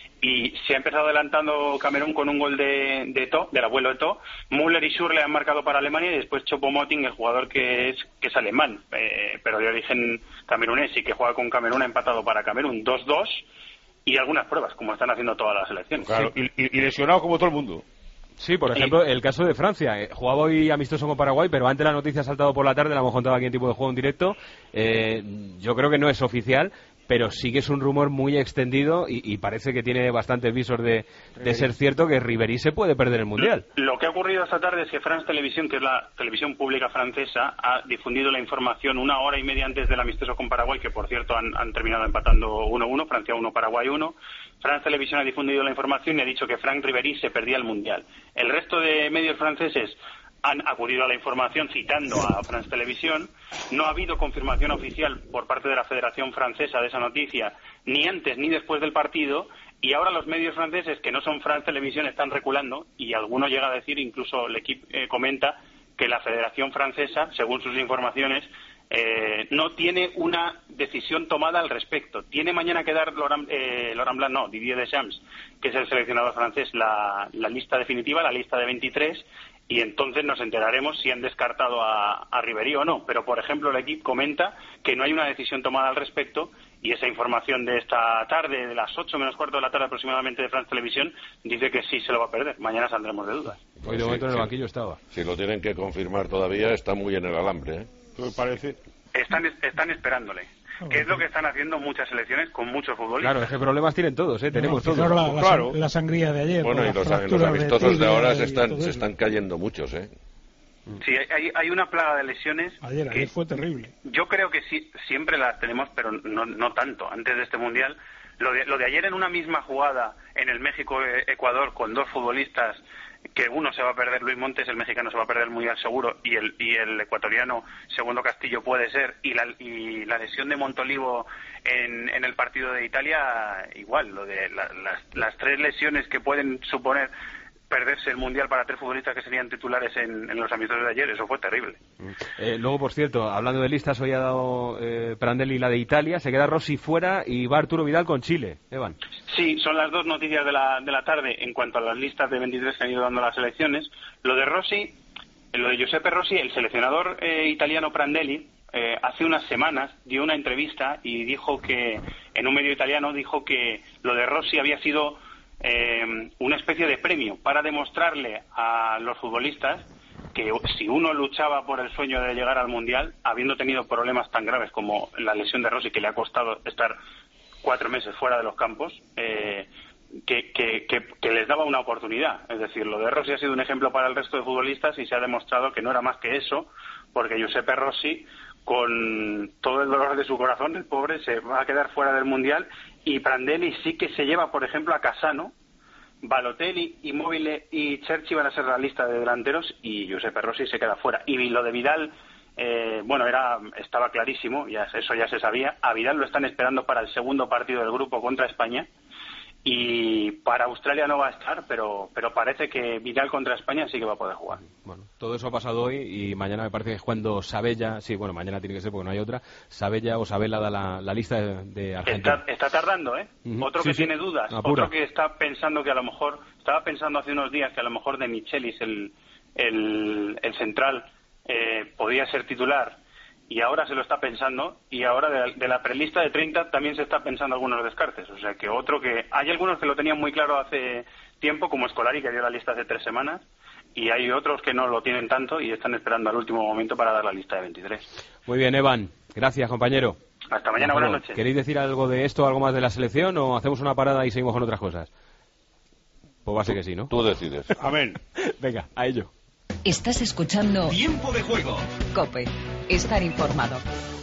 Y se ha empezado adelantando Camerún con un gol de, de Eto'o, del abuelo Eto'o. Müller y Schürrle han marcado para Alemania y después Choupo-Moting, el jugador que es que es alemán, eh, pero de origen camerunés y que juega con Camerún, ha empatado para Camerún dos dos. Y algunas pruebas, como están haciendo todas las selecciones. Claro, y, y- y lesionado como todo el mundo. Sí, por ejemplo, el caso de Francia. Eh, jugaba hoy amistoso con Paraguay, pero antes la noticia ha saltado por la tarde, la hemos contado aquí en tipo de juego en directo. Eh, yo creo que no es oficial, pero sí que es un rumor muy extendido y, y parece que tiene bastantes visos de, de ser cierto que Ribéry se puede perder el Mundial. Lo que ha ocurrido esta tarde es que France Televisión, que es la televisión pública francesa, ha difundido la información una hora y media antes del amistoso con Paraguay, que por cierto han, han terminado empatando uno uno, Francia uno, Paraguay uno. France Televisión ha difundido la información y ha dicho que Franck Ribéry se perdía el Mundial. El resto de medios franceses han acudido a la información citando a France Televisión. No ha habido confirmación oficial por parte de la Federación Francesa de esa noticia, ni antes ni después del partido, y ahora los medios franceses, que no son France Televisión, están reculando, y alguno llega a decir, incluso el equipo eh, comenta, que la Federación Francesa, según sus informaciones, eh, no tiene una decisión tomada al respecto. Tiene mañana que dar Laurent, eh, Laurent Blanc, no, Didier Deschamps, que es el seleccionador francés, la, la lista definitiva, la lista de veintitrés, y entonces nos enteraremos si han descartado a, a Ribéry o no. Pero, por ejemplo, el equipo comenta que no hay una decisión tomada al respecto, y esa información de esta tarde, de las ocho menos cuarto de la tarde aproximadamente de France Televisión, dice que sí se lo va a perder. Mañana saldremos de dudas. Hoy de Sí, momento en el sí. banquillo estaba. Si lo tienen que confirmar todavía, está muy en el alambre, ¿eh? Me parece. Están, están esperándole, que es lo que están haciendo muchas selecciones con muchos futbolistas. Claro, es que problemas tienen todos, ¿eh? Tenemos No, todos. fijaros la, la Claro. sang- la sangría de ayer. Bueno, con y las los, los fracturas amistosos de tibia ahora y se están, todo se eso. están cayendo muchos, ¿eh? Sí, hay, hay una plaga de lesiones. Ayer, ayer fue terrible. Yo creo que sí, siempre las tenemos, pero no, no tanto. Antes de este Mundial, lo de, lo de ayer en una misma jugada en el México-Ecuador con dos futbolistas, que uno se va a perder, Luis Montes, el mexicano se va a perder el Mundial seguro, y el, y el ecuatoriano, Segundo Castillo, puede ser, y la, y la lesión de Montolivo en, en el partido de Italia, igual, lo de la, las, las tres lesiones que pueden suponer perderse el Mundial para tres futbolistas que serían titulares en, en los amistosos de ayer, eso fue terrible. Eh, luego, por cierto, hablando de listas, hoy ha dado eh, Prandelli la de Italia, se queda Rossi fuera y va Arturo Vidal con Chile. Evan. Sí, son las dos noticias de la, de la tarde en cuanto a las listas de veintitrés que han ido dando las selecciones. Lo de Rossi, lo de Giuseppe Rossi, el seleccionador eh, italiano Prandelli, eh, hace unas semanas dio una entrevista y dijo que, en un medio italiano, dijo que lo de Rossi había sido Eh, una especie de premio para demostrarle a los futbolistas que si uno luchaba por el sueño de llegar al Mundial, habiendo tenido problemas tan graves como la lesión de Rossi, que le ha costado estar cuatro meses fuera de los campos, eh, que, que, que, que les daba una oportunidad. Es decir, lo de Rossi ha sido un ejemplo para el resto de futbolistas y se ha demostrado que no era más que eso, porque Giuseppe Rossi, con todo el dolor de su corazón, el pobre se va a quedar fuera del Mundial, y Prandelli sí que se lleva, por ejemplo, a Cassano, Balotelli, Immobile y Cherchi van a ser la lista de delanteros, y Giuseppe Rossi se queda fuera. Y lo de Vidal, eh, bueno, era estaba clarísimo, ya eso ya se sabía. A Vidal lo están esperando para el segundo partido del grupo contra España, y para Australia no va a estar, pero pero parece que Vidal contra España sí que va a poder jugar. Bueno, todo eso ha pasado hoy y mañana me parece que es cuando Sabella, sí, bueno, mañana tiene que ser porque no hay otra, Sabella o Sabella da la, la lista de, de Argentina. Está, está tardando, ¿eh? Uh-huh. Otro sí, que sí. tiene dudas, Apura. Otro que está pensando que a lo mejor, estaba pensando hace unos días que a lo mejor de Michelis, el, el, el central, eh, podía ser titular, y ahora se lo está pensando, y ahora de, de la prelista de treinta también se está pensando algunos descartes. O sea que otro que... Hay algunos que lo tenían muy claro hace tiempo, como Scolari, que dio la lista hace tres semanas, y hay otros que no lo tienen tanto y están esperando al último momento para dar la lista de veintitrés. Muy bien, Evan. Gracias, compañero. Hasta mañana, buenas noches. ¿Queréis decir algo de esto, algo más de la selección, o hacemos una parada y seguimos con otras cosas? Pues va a ser que sí, ¿no? Tú decides. Amén. Venga, a ello. Estás escuchando Tiempo de Juego. COPE. Estar informado.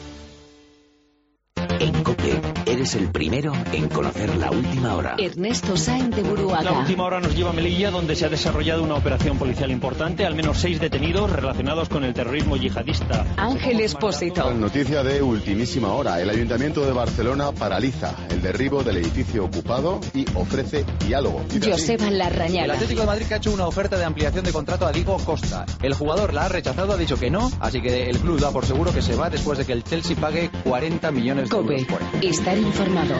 En COPE eres el primero en conocer la última hora. Ernesto Sáenz de Buruaga. La última hora nos lleva a Melilla, donde se ha desarrollado una operación policial importante. Al menos seis detenidos relacionados con el terrorismo yihadista. Ángel Espósito. Noticia de ultimísima hora. El Ayuntamiento de Barcelona paraliza el derribo del edificio ocupado y ofrece diálogo. Joseba Larrañaga. El Atlético de Madrid que ha hecho una oferta de ampliación de contrato a Diego Costa. El jugador la ha rechazado, ha dicho que no, así que el club da por seguro que se va después de que el Chelsea pague cuarenta millones de euros. Estar informado.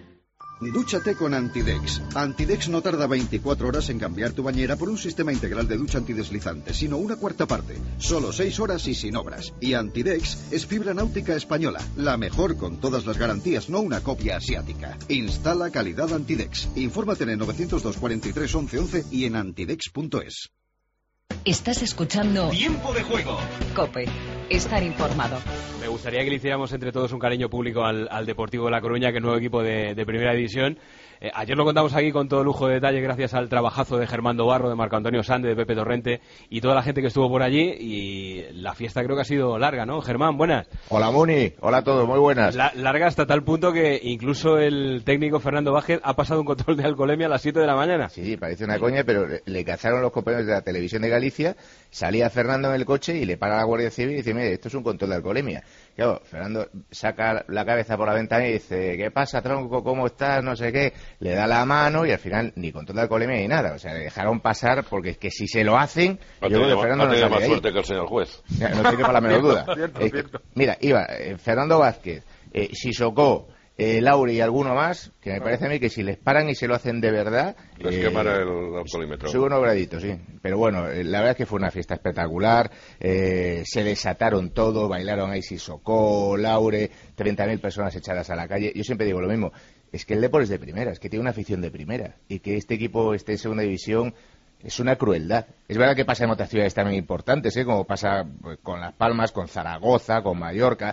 Dúchate con Antidex. Antidex no tarda veinticuatro horas en cambiar tu bañera por un sistema integral de ducha antideslizante, sino una cuarta parte. Solo seis horas y sin obras. Y Antidex es fibra náutica española, la mejor con todas las garantías, no una copia asiática. Instala calidad Antidex. Infórmate en el novecientos dos cuarenta y tres once once y en antidex punto es. Estás escuchando Tiempo de Juego. COPE. Estar informado. Me gustaría que le hiciéramos entre todos un cariño público al, al Deportivo de La Coruña, que es nuevo equipo de, de Primera División. Eh, ayer lo contamos aquí con todo lujo de detalle gracias al trabajazo de Germán Barro, de Marco Antonio Sande, de Pepe Torrente y toda la gente que estuvo por allí, y la fiesta creo que ha sido larga, ¿no? Germán, buenas. Hola Muni, hola a todos, muy buenas. La, larga hasta tal punto que incluso el técnico Fernando Vázquez ha pasado un control de alcoholemia a las siete de la mañana. Sí, parece una coña, pero le, le cazaron los compañeros de la Televisión de Galicia, salía Fernando en el coche y le para la Guardia Civil y dice, mire, esto es un control de alcoholemia. Claro, Fernando saca la cabeza por la ventana y dice, ¿qué pasa, tronco? ¿Cómo estás? No sé qué. Le da la mano y al final ni control de alcoholemia ni nada. O sea, le dejaron pasar porque es que si se lo hacen, no yo creo que Fernando no sale más ahí. Suerte que el señor juez. Ya, no tiene para la menor duda. cierto, eh, cierto. Mira, iba eh, Fernando Vázquez, eh, Sissoko, eh, Lauri y alguno más, que me parece a mí que si les paran y se lo hacen de verdad... Les eh, quemará el alcoholímetro. Sube unos graditos, sí. Pero bueno, eh, la verdad es que fue una fiesta espectacular, eh, se desataron todo, bailaron ahí Sissoko, Laure, treinta mil personas echadas a la calle. Yo siempre digo lo mismo, es que el Depor es de primera, es que tiene una afición de primera, y que este equipo esté en segunda división es una crueldad. Es verdad que pasa en otras ciudades también importantes, ¿eh? Como pasa pues, con Las Palmas, con Zaragoza, con Mallorca,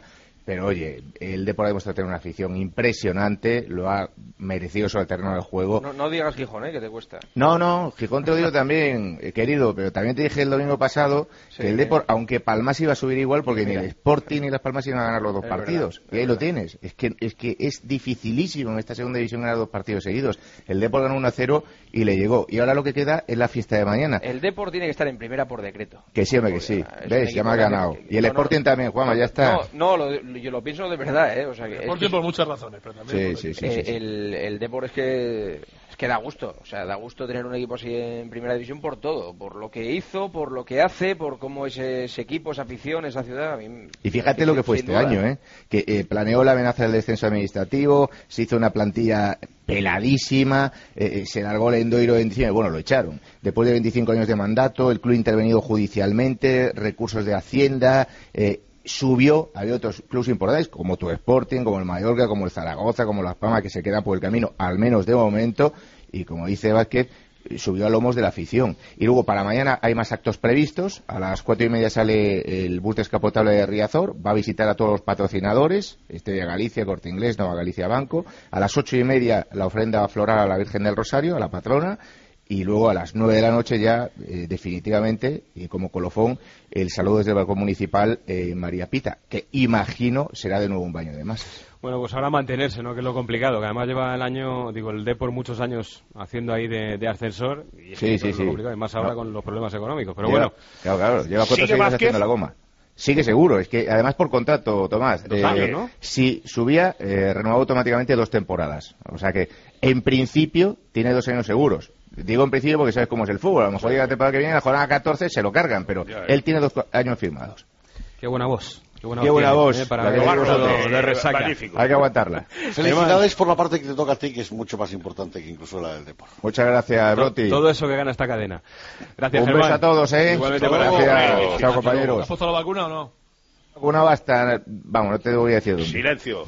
Pero oye, el Depor ha demostrado tener una afición impresionante, lo ha merecido sobre el terreno del juego. No, no digas Gijón, ¿eh? Que te cuesta. No, no, Gijón te lo digo también, eh, querido, pero también te dije el domingo pasado sí, que el Depor, aunque Palmas iba a subir igual, porque Mira. ni el Sporting ni las Palmas iban a ganar los dos es partidos. Verdad, y ahí lo tienes. Es que, es que es dificilísimo en esta segunda división ganar dos partidos seguidos. El Depor ganó uno a cero y le llegó. Y ahora lo que queda es la fiesta de mañana. El Depor tiene que estar en primera por decreto. Que sí, hombre, que sí. ¿Ves? Ya me ha ganado. Que, y el no, Sporting no, también, Juanma, ya está. No, no lo, yo lo pienso de verdad, ¿eh? O sea, que, el Sporting por muchas razones, pero también... Sí, sí, sí, eh, sí, sí. El, el Depor es que... Es que da gusto, o sea, da gusto tener un equipo así en primera división por todo, por lo que hizo, por lo que hace, por cómo es ese equipo, esa afición, esa ciudad. A mí, y fíjate que, lo que fue este duda. año, ¿eh? Que eh, planeó la amenaza del descenso administrativo, se hizo una plantilla peladísima, eh, se largó el Endoiro en diciembre, bueno, lo echaron. Después de veinticinco años de mandato, el club intervenido judicialmente, recursos de Hacienda... Eh, subió, había otros clubes importantes como tu Sporting, como el Mallorca, como el Zaragoza, como Las Palmas, que se quedan por el camino, al menos de momento, y como dice Vázquez, subió a lomos de la afición. Y luego para mañana hay más actos previstos, a las cuatro y media sale el bus descapotable de Riazor, va a visitar a todos los patrocinadores, Estrella Galicia, Corte Inglés, Nova Galicia Banco, a las ocho y media la ofrenda floral a la Virgen del Rosario, a la patrona, y luego a las nueve de la noche ya, eh, definitivamente, y como colofón, el saludo desde el balcón municipal eh, María Pita, que imagino será de nuevo un baño de masas. Bueno, pues ahora mantenerse, ¿no? Que es lo complicado, que además lleva el año, digo, el Depor muchos años haciendo ahí de, de ascensor, y sí, sí, es sí. lo complicado, y más ahora no. con los problemas económicos, pero lleva, bueno. Claro, claro, lleva cuatro seguidas haciendo la goma. Sigue seguro, es que además por contrato, Tomás, dos eh, años, ¿no? si subía, eh, renovaba automáticamente dos temporadas. O sea que, en principio, tiene dos años seguros. Digo en principio porque sabes cómo es el fútbol. A lo mejor llega la temporada que viene, la jornada catorce se lo cargan, pero ya, él tiene dos años firmados. Qué buena voz. Qué buena, Qué buena voz, eh, para ver de, de resaca. Magnífico. Hay que aguantarla. Felicidades por la parte que te toca a ti, que es mucho más importante que incluso la del Depor. Muchas gracias, Broti. Todo, todo eso que gana esta cadena. Gracias, Un Germán. beso a todos, ¿eh? Igualmente para gracias. Chao, compañeros. ¿Has puesto la vacuna o no? Una basta, vamos, no te voy a decir dónde. Silencio.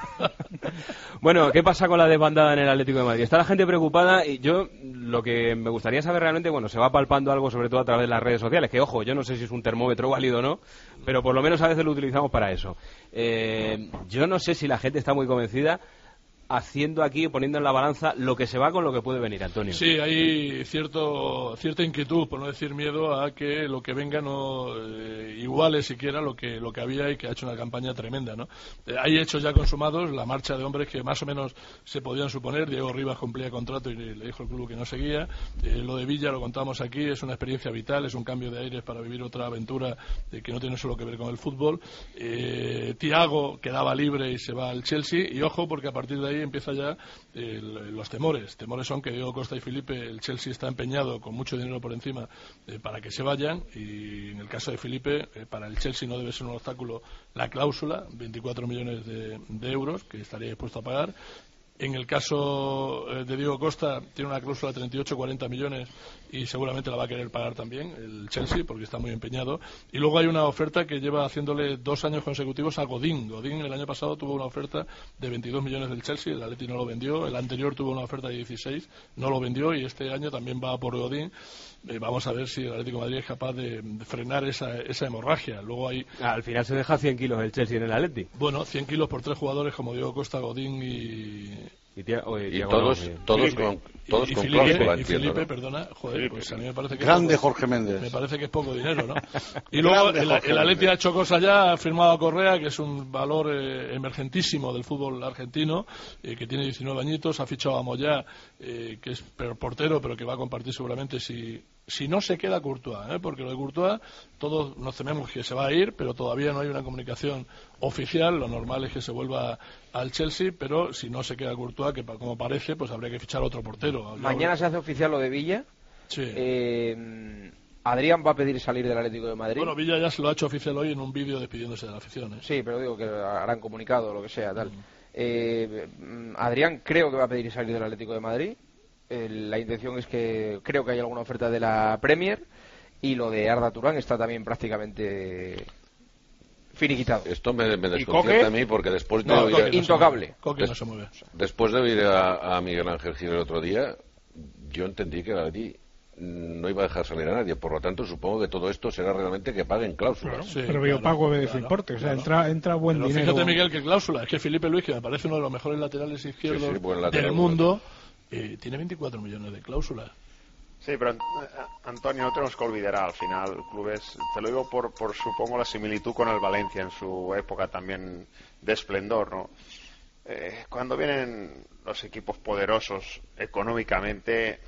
Bueno, ¿qué pasa con la desbandada en el Atlético de Madrid? Está la gente preocupada y yo lo que me gustaría saber realmente, bueno, se va palpando algo sobre todo a través de las redes sociales, que ojo, yo no sé si es un termómetro válido o no, pero por lo menos a veces lo utilizamos para eso. Eh, yo no sé si la gente está muy convencida haciendo aquí, poniendo en la balanza lo que se va con lo que puede venir, Antonio. Sí, hay cierto cierta inquietud, por no decir miedo, a que lo que venga no eh, iguale siquiera lo que lo que había y que ha hecho una campaña tremenda, ¿no? Eh, hay hechos ya consumados, la marcha de hombres que más o menos se podían suponer. Diego Rivas cumplía contrato y le, le dijo al club que no seguía. Eh, lo de Villa, lo contamos aquí, es una experiencia vital, es un cambio de aires para vivir otra aventura eh, que no tiene solo que ver con el fútbol. Eh, Thiago quedaba libre y se va al Chelsea, y ojo, porque a partir de ahí empieza ya eh, los temores. Temores son que Diego Costa y Felipe, el Chelsea está empeñado con mucho dinero por encima eh, para que se vayan, y en el caso de Felipe, eh, para el Chelsea no debe ser un obstáculo la cláusula, veinticuatro millones de, de euros que estaría dispuesto a pagar. En el caso de Diego Costa tiene una cláusula de treinta y ocho a cuarenta millones y seguramente la va a querer pagar también el Chelsea porque está muy empeñado. Y luego hay una oferta que lleva haciéndole dos años consecutivos a Godín. Godín el año pasado tuvo una oferta de veintidós millones del Chelsea, el Atleti no lo vendió. El anterior tuvo una oferta de dieciséis, no lo vendió, y este año también va por Godín. Eh, vamos a ver si el Atlético de Madrid es capaz de, de frenar esa, esa hemorragia. Luego hay... Ah, al final se deja cien kilos el Chelsea en el Atleti. Bueno, cien kilos por tres jugadores como Diego Costa, Godín y... Y, tía, oye, y todos, no, todos Felipe. con, todos y, con y Felipe, cláusula, y entiendo, Felipe, ¿no? perdona, joder, Felipe. Pues a mí me parece que grande es poco, Jorge Méndez. Me parece que es poco dinero, ¿no? Y luego el, el Atleti ha hecho cosas ya, ha firmado a Correa, que es un valor eh, emergentísimo del fútbol argentino, eh, que tiene diecinueve añitos, ha fichado a Moyá, eh, que es portero, pero que va a compartir seguramente si si no se queda Courtois, ¿eh? Porque lo de Courtois todos nos tememos que se va a ir, pero todavía no hay una comunicación oficial. Lo normal es que se vuelva al Chelsea, pero si no se queda Courtois, que como parece, pues habría que fichar otro portero. Mañana se hace oficial lo de Villa. Sí. Eh, Adrián va a pedir salir del Atlético de Madrid. Bueno, Villa ya se lo ha hecho oficial hoy en un vídeo despidiéndose de la afición, ¿eh? Sí, pero digo que harán comunicado o lo que sea, tal. Mm. Eh, Adrián creo que va a pedir salir del Atlético de Madrid. Eh, la intención es que creo que hay alguna oferta de la Premier, y lo de Arda Turán está también prácticamente finiquitado. Esto me, me desconcierta a mí porque después de no, oír a, intocable. Coque no se mueve. Después de oír a, a Miguel Ángel Gil el otro día, yo entendí que el Atleti no iba a dejar salir a nadie. Por lo tanto, supongo que todo esto será realmente que paguen cláusulas. Sí, pero yo pago de su importe, o sea, claro. entra, entra buen Pero dinero. fíjate, Miguel, qué cláusula. Es que Felipe Luis, que me parece uno de los mejores laterales izquierdos Sí, sí, buen lateral, del buen mundo, eh, tiene veinticuatro millones de cláusulas. Sí, pero eh, Antonio, no tenemos que olvidar al final, clubes, te lo digo por, por supongo la similitud con el Valencia en su época también de esplendor, ¿no? Eh, cuando vienen los equipos poderosos económicamente,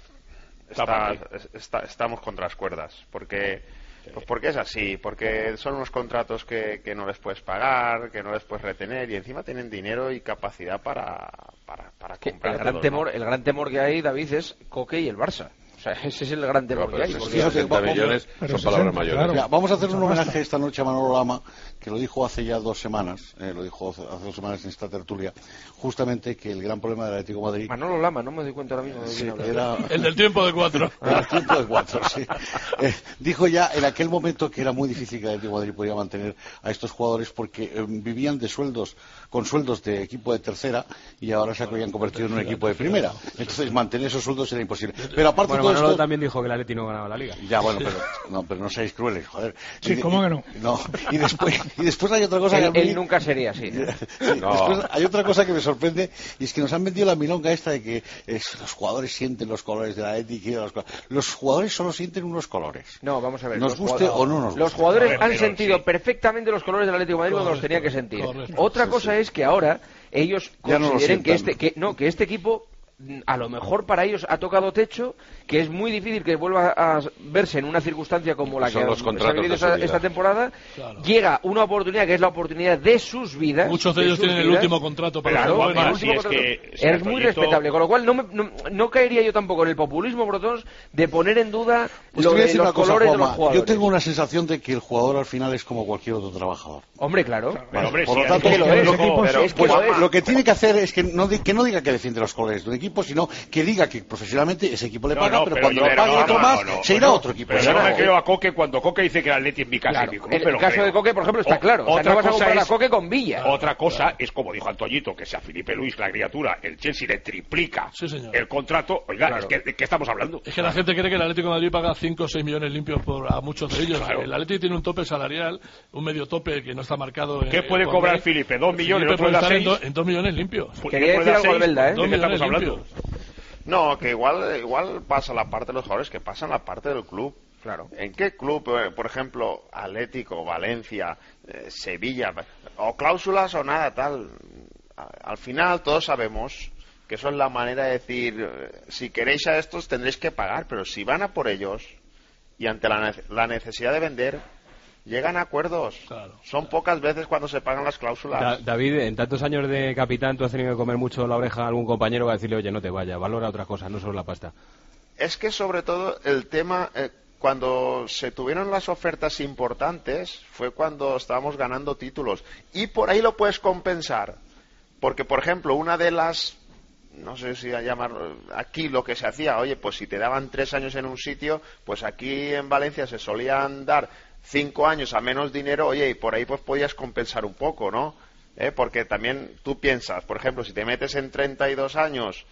está, está, estamos contra las cuerdas, porque pues porque es así, porque son unos contratos que, que no les puedes pagar, que no les puedes retener, y encima tienen dinero y capacidad para, para, para comprar. El gran temor, el gran temor que hay, David, es Coque y el Barça. O sea, ese es el gran temor que hay. sesenta millones son palabras mayores. Claro. Mira, vamos a hacer un homenaje esta noche a Manolo Lama, que lo dijo hace ya dos semanas, eh, lo dijo hace dos semanas en esta tertulia, justamente que el gran problema del Atlético de Madrid... Manolo Lama, no me doy cuenta ahora mismo. De sí, quién habla. era... El del tiempo de cuatro. El tiempo de cuatro, sí. Eh, dijo ya en aquel momento que era muy difícil que el Atlético de Madrid podía mantener a estos jugadores porque eh, vivían de sueldos, con sueldos de equipo de tercera, y ahora se habían convertido en un equipo de primera. Entonces mantener esos sueldos era imposible. Pero aparte bueno, todo Manolo esto... también dijo que el Atleti no ganaba la Liga. Ya, bueno, pero no, pero no seáis crueles, joder. Sí, y, ¿cómo que no? No, y después, y después hay otra cosa Él, que a mí... él nunca sería así. ¿no? Sí, No. después hay otra cosa que me sorprende, y es que nos han vendido la milonga esta de que es, los jugadores sienten los colores de la Atleti y los, los jugadores solo sienten unos colores. No, vamos a ver. Nos los guste jugadores- o no nos guste. Los jugadores Pero, han pero, sentido sí. perfectamente los colores del Atlético de Madrid cuando los tenían que sentir. correcto. Otra Sí, cosa sí. es que ahora ellos Ya no lo consideren que sientan. este, que, no, que este equipo mm, a lo mejor para ellos ha tocado techo, que es muy difícil que vuelva a verse en una circunstancia como la Son que los se ha contratos vivido de su esta, vida. esta temporada. Claro. Llega una oportunidad que es la oportunidad de sus vidas. Muchos de ellos sus tienen el vidas. último contrato para Claro, jugar. el Bueno, último si es contrato. que, es señor muy Toñito- respetable, con lo cual no, me- no, no caería yo tampoco en el populismo, Brotons, de poner en duda Pues lo te voy a de decir los una cosa, colores de los Juanma. jugadores. Yo tengo una sensación de que el jugador al final es como cualquier otro trabajador. Hombre, claro. Bueno, hombre, por sí, lo tanto, es que lo lo, es, lo- equipo, pero, es que pues, lo es. lo que tiene que hacer es que no, di- que no diga que defiende los colores de un equipo, sino que diga que profesionalmente ese equipo le No, paga, no, pero, pero cuando yo- le pague no, otro no, más, no, no, se irá a no, otro equipo. Pero yo no Claro. me creo a Coque cuando Coque dice que el Atleti es mi casa. Claro, y digo, en no me el lo caso creo. de Coque, por ejemplo, está claro. O sea, otra no vas a cosa comparar a es- Coque con Villa. Otra cosa es, como dijo Antoñito, que si a Felipe Luis, la criatura, el Chelsea le triplica Sí, señor. el contrato. Oiga, Claro. es que, ¿de qué estamos hablando? Es que la gente cree que el Atlético de Madrid paga cinco o seis millones limpios por a muchos de ellos. Claro. El Atlético tiene un tope salarial, un medio tope que no está marcado. ¿Qué eh, puede por cobrar ley. Felipe? ¿Dos millones? Felipe ¿Otro puede da estar en, seis? do- en dos millones limpios. Pues, Quería ¿qué puede decir dar algo seis? Albelda, ¿eh? ¿De Dos qué estamos millones hablando? limpios. No, que igual, igual pasa la parte de los jugadores, que pasa en la parte del club. Claro. ¿En qué club, eh, por ejemplo, Atlético, Valencia, eh, Sevilla, o cláusulas o nada tal? A- Al final todos sabemos que eso es la manera de decir, eh, si queréis a estos tendréis que pagar, pero si van a por ellos y ante la, nece- la necesidad de vender, llegan a acuerdos. Son pocas veces cuando se pagan las cláusulas. Da- David, en tantos años de capitán, tú has tenido que comer mucho la oreja a algún compañero para decirle, oye, no te vayas, valora otras cosas, no solo la pasta. Es que sobre todo el tema, eh, cuando se tuvieron las ofertas importantes, fue cuando estábamos ganando títulos. Y por ahí lo puedes compensar. Porque, por ejemplo, una de las, no sé si a llamar, aquí lo que se hacía, oye, pues si te daban tres años en un sitio, pues aquí en Valencia se solían dar cinco años a menos dinero, oye, y por ahí pues podías compensar un poco, ¿no? ¿Eh? Porque también tú piensas, por ejemplo, si te metes en treinta y dos años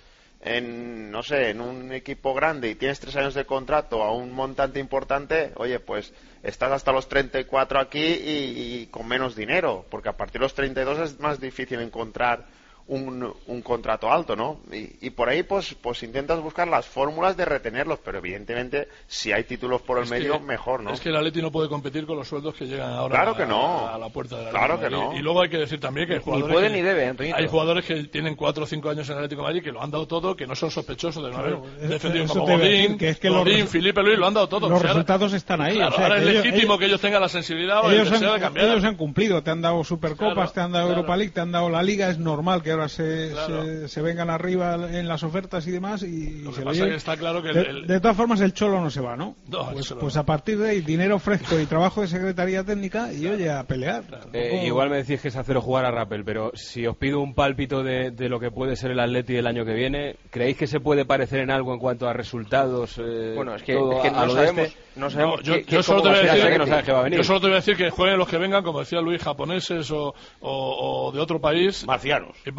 en, no sé, en un equipo grande y tienes tres años de contrato a un montante importante, oye, pues estás hasta los treinta y cuatro aquí y, y con menos dinero, porque a partir de los treinta y dos es más difícil encontrar un, un contrato alto, ¿no? Y, y por ahí pues pues intentas buscar las fórmulas de retenerlos, pero evidentemente si hay títulos por el Es medio, que- mejor, ¿no? Es que el Atleti no puede competir con los sueldos que llegan ahora Claro que a, no. a la puerta de la Claro Atlético de que Madrid. no. Y luego hay que decir también que hay Ni jugadores puede que- ni debe, Antoñito. hay jugadores que tienen cuatro o cinco años en el Atlético de Madrid que lo han dado todo, que no son sospechosos de no Claro, haber es- defendido eso como te iba a Godín, decir, que es que los Godín, resu- Felipe Luis, lo han dado todo. Los O sea, resultados están ahí. claro, o sea, ahora que es ellos- legítimo ellos- que ellos tengan la sensibilidad o el Ellos deseo de han, cambiar. ellos han cumplido, te han dado Supercopas, Claro, te han dado claro. Europa League, te han dado la Liga, es normal que ahora se, Claro. se, se vengan arriba en las ofertas y demás y, Lo y que se lo pasa lleven. es que está claro que el- de, el- de todas formas el Cholo no se va, ¿no? No, el pues, Cholo pues no. a partir de ahí dinero fresco y trabajo de secretaría técnica y oye, a pelear. Eh, Tampoco- igual me decís que es haceros jugar a Rappel, pero si os pido un pálpito de, de lo que puede ser el Atleti el año que viene, ¿creéis que se puede parecer en algo en cuanto a resultados? eh, Bueno, es que, todo es que a- no a lo de sabemos, este? no sabemos No, yo, qué- yo qué- solo cómo te voy va a a ser decir, el que no sabes qué va a venir. yo solo te voy a decir que jueguen los que vengan, como decía Luis, japoneses o, o- o de otro país. Marcianos. Eh, Van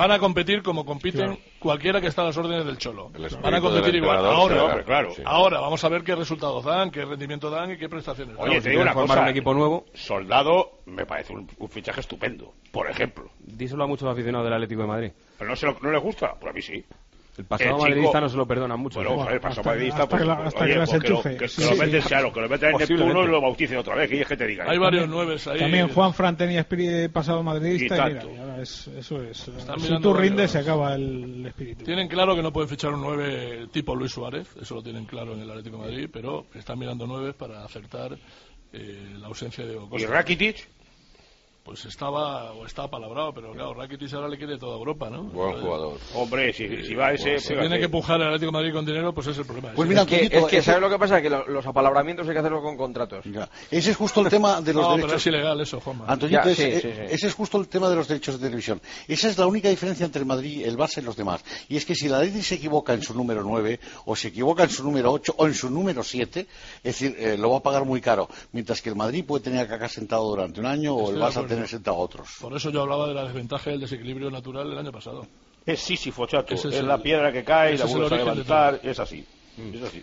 van a competir como compiten Claro. cualquiera que está a las órdenes del Cholo. El espíritu Van a competir del igual. entrenador, Ahora, claro, claro. Sí. ahora vamos a ver qué resultados dan, qué rendimiento dan y qué prestaciones dan. Oye, te digo una formar cosa. un equipo nuevo. Soldado me parece un, un fichaje estupendo, por ejemplo. Díselo a muchos aficionados del Atlético de Madrid. Pero no, se lo, no les gusta, pues a mí sí. El pasado El chico- madridista no se lo perdonan mucho. Bueno, ¿eh? joder, el pasado hasta- madridista, hasta pues, que la- pues, hasta oye, que las pues, que lo, enchufe. que, Sí, que lo sí. meten sea lo que lo metan en Posiblemente. Neptuno y lo bauticen otra vez, que es que te diga. Hay varios nueves ahí. También Juan Fran tenía espíritu pasado madridista Y y, mira, tanto. y ahora es, eso es. Están Si mirando tú varios. rindes, se acaba el espíritu. Tienen claro que no pueden fichar un nueve tipo Luis Suárez, eso lo tienen claro en el Atlético de Madrid, pero están mirando nueve para acertar eh, la ausencia de Diego ¿Y Costa. Rakitic? Pues estaba o está palabrado, pero claro, Rakitic ahora le quiere toda Europa, ¿no? Buen jugador. Hombre, si, si va ese... Si fíjate. tiene que pujar el Atlético de Madrid con dinero, pues es el problema. Pues Sí. mira, Es que, Antoñito, es que ese- ¿sabes lo que pasa? Que lo- los apalabramientos hay que hacerlo con contratos. Ya. Ese es justo el tema de los no, pero derechos. es ilegal eso, Juanma. Antoñito, Ya, ese, sí, sí, sí. ese es justo el tema de los derechos de televisión. Esa es la única diferencia entre el Madrid, el Barça y los demás. Y es que si la Atleti se equivoca en su número nueve, o se equivoca en su número ocho, o en su número siete, es decir, eh, lo va a pagar muy caro. Mientras que el Madrid puede tener a Kaká sentado durante un año, o Estoy el de Barça acuerdo. tener sentado a otros. Por eso yo hablaba de la desventaja del desequilibrio natural del año pasado. Es Sísifo, chato. Ese Es, es el- la piedra que cae, ese la es el vuelves a origen de levantar, es así. Es así.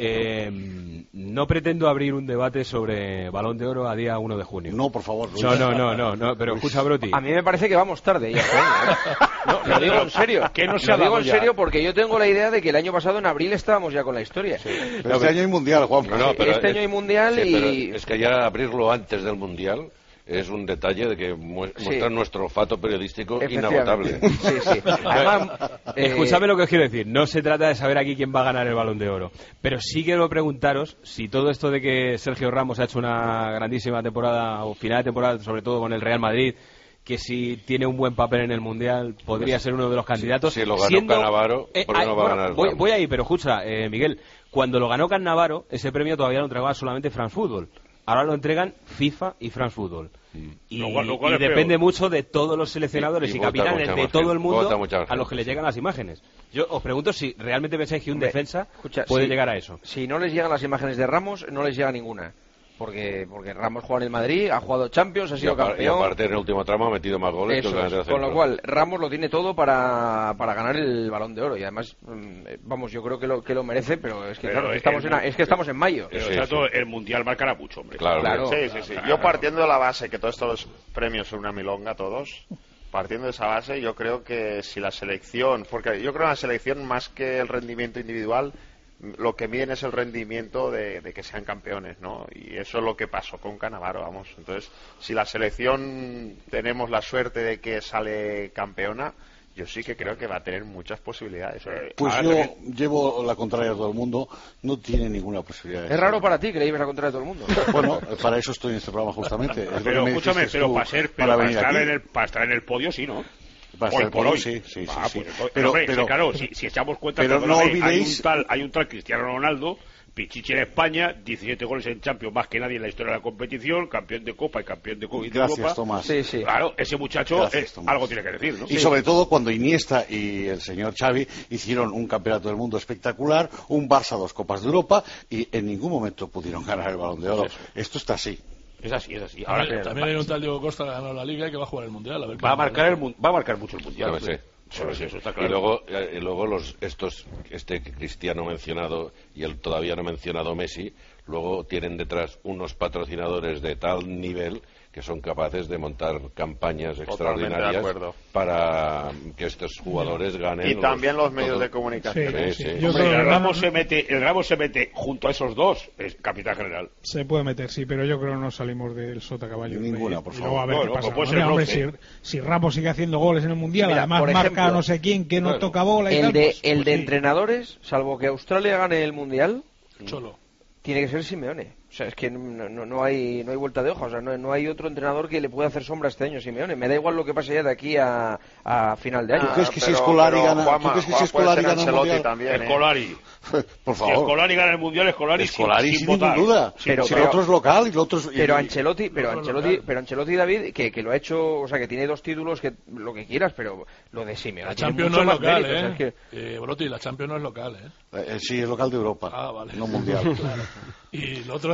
Eh, no pretendo abrir un debate sobre Balón de Oro a día uno de junio. No, por favor. Luis. No, no, no, no, no, pero escucha, Broti. A mí me parece que vamos tarde ya. ¿eh? No, lo digo en serio. Que no se lo ha digo dado en ya. serio porque yo tengo la idea de que el año pasado en abril estábamos ya con la historia. Pero este año hay mundial, Juan. No, no, pero Este es- año hay mundial sí, pero y... es que ya abrirlo antes del mundial es un detalle de que mu- Sí. muestra nuestro olfato periodístico Efectivamente. inagotable. Sí, sí. Además, eh, Escúchame lo que os quiero decir. No se trata de saber aquí quién va a ganar el Balón de Oro. Pero sí quiero preguntaros si todo esto de que Sergio Ramos ha hecho una grandísima temporada, o final de temporada, sobre todo con el Real Madrid, que si tiene un buen papel en el Mundial, podría ser uno de los candidatos. Si lo ganó siendo- Cannavaro, Eh, ¿por qué ah, no va a bueno, ganar voy, Ramos? voy ahí, pero escucha, eh, Miguel, cuando lo ganó Cannavaro, ese premio todavía lo entregaba solamente France Football. Ahora lo entregan FIFA y France Football. Y, Lo cual- lo cual y es depende peor. mucho de todos los seleccionadores Y- y, y vota capitanes mucha de más todo gente, el mundo vota mucha a los gente, que les sí. llegan las imágenes. Yo os pregunto si realmente pensáis que un Hombre, defensa escucha, puede si- llegar a eso. Si no les llegan las imágenes de Ramos, no les llega ninguna. Porque, porque Ramos juega en el Madrid, ha jugado Champions, ha Y, sido apar- y campeón. aparte en el último tramo ha metido más goles que Eso el es. delantero Con lo centro. cual, Ramos lo tiene todo para, para ganar el Balón de Oro. Y además, mm, eh, vamos, yo creo que lo, que lo merece, pero es que, Pero claro, el- estamos en, a- es que estamos en mayo. Pero, Sí, chato, sí. el Mundial marcará mucho, hombre. Claro, Claro. Sí, sí, sí. Yo partiendo de la base que todos estos premios son una milonga, todos, partiendo de esa base, yo creo que si la selección, porque yo creo que la selección más que el rendimiento individual, lo que miden es el rendimiento de, de que sean campeones, ¿no? Y eso es lo que pasó con Cannavaro, vamos. Entonces, si la selección tenemos la suerte de que sale campeona, yo sí que creo que va a tener muchas posibilidades. ¿eh? Pues Ahora yo también- llevo la contraria a todo el mundo, no tiene ninguna posibilidad. Es raro para ti que le lleves a contra de todo el mundo. Bueno, para eso estoy en este programa justamente. Es lo que Pero me escúchame, dijiste pero tú para ser, pero para para, venir estar aquí. en el, para estar en el podio sí, ¿no? Para Hoy estar por por hoy. sí, sí, sí, Ah, sí. pues entonces- Pero- hombre, pero- sí, claro, si, si echamos cuenta, pero no perdóname, hay olvidéis- un tal, hay un tal Cristiano Ronaldo, Pichichi en España, diecisiete goles en Champions, más que nadie en la historia de la competición, campeón de Copa y campeón de, Co- de Gracias, Europa. Tomás. Sí, sí. Claro, ese muchacho Gracias, eh, Tomás. algo tiene que decir, ¿no? Y sobre todo cuando Iniesta y el señor Xavi hicieron un campeonato del mundo espectacular, un Barça dos Copas de Europa y en ningún momento pudieron ganar el Balón de Oro. Eso. Esto está así. Es así, es así. Ahora También, que también hay un tal Diego Costa que ha ganado la Liga y que va a jugar el Mundial. A ver qué va a tal, marcar ¿no? el mun- va a marcar mucho el mundial. Ya lo sé. Eso, eso, eso está Y claro. luego, eh, y luego los, estos, este Cristiano mencionado y el todavía no mencionado Messi, luego tienen detrás unos patrocinadores de tal nivel que son capaces de montar campañas Totalmente extraordinarias de acuerdo. para que estos jugadores ganen. Y también los medios todo- de comunicación. Sí, Sí, sí. sí. Yo Hombre, creo el que Ramos no- se mete, el Ramos se mete junto a esos dos, es capitán general. se puede meter, sí, pero yo creo que no salimos del sota caballo. Ninguna, Y- por y favor. luego a ver Bueno, qué pasa. pues puede ser Hombre, hombre, bronce. si, si Ramos sigue haciendo goles en el Mundial, Mira, además por marca ejemplo, a no sé quién que no claro. toca bola y El tal, de, pues- el pues de sí. entrenadores, salvo que Australia gane el Mundial, Cholo. tiene que ser Simeone. O sea, es que no, no, no hay no hay vuelta de hoja. O sea, no, no hay otro entrenador que le pueda hacer sombra este año a Simeone. Me da igual lo que pase ya de aquí a, a final de año. ¿Tú crees que si pero- Scolari pero, gana- Juanma, ¿tú crees que si Juan, puede Scolari ser gana el Ancelotti Mundial? también, ¿eh? Escolari. Por Si favor. Escolari gana el mundial, Escolari, Escolari sin, sin votar. ninguna duda. Sin Pero- si votar. el otro es local y el otro es... y- Pero y- Ancelotti, pero no, Ancelotti, local. pero Ancelotti David, que, que lo ha hecho, o sea, que tiene dos títulos, que lo que quieras, pero lo de Simeone. La tiene Champions mucho no es más local, mérito, ¿eh? o sea, es que- Eh, Broti, la Champions no es local, ¿eh? Eh, sí, es local de Europa, Ah, vale. no mundial. Y lo otro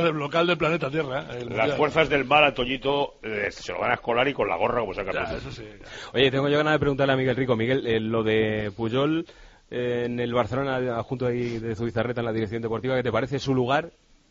del local del planeta Tierra. ¿eh? Las fuerzas del mal a Toñito eh, se lo van a escolar y con la gorra como saca. Ya, eso sí, ya. Oye, tengo yo ganas de preguntarle a Miguel Rico. Miguel, eh, lo de Puyol eh, en el Barcelona, junto ahí de Zubizarreta en la dirección deportiva, ¿qué te parece su lugar?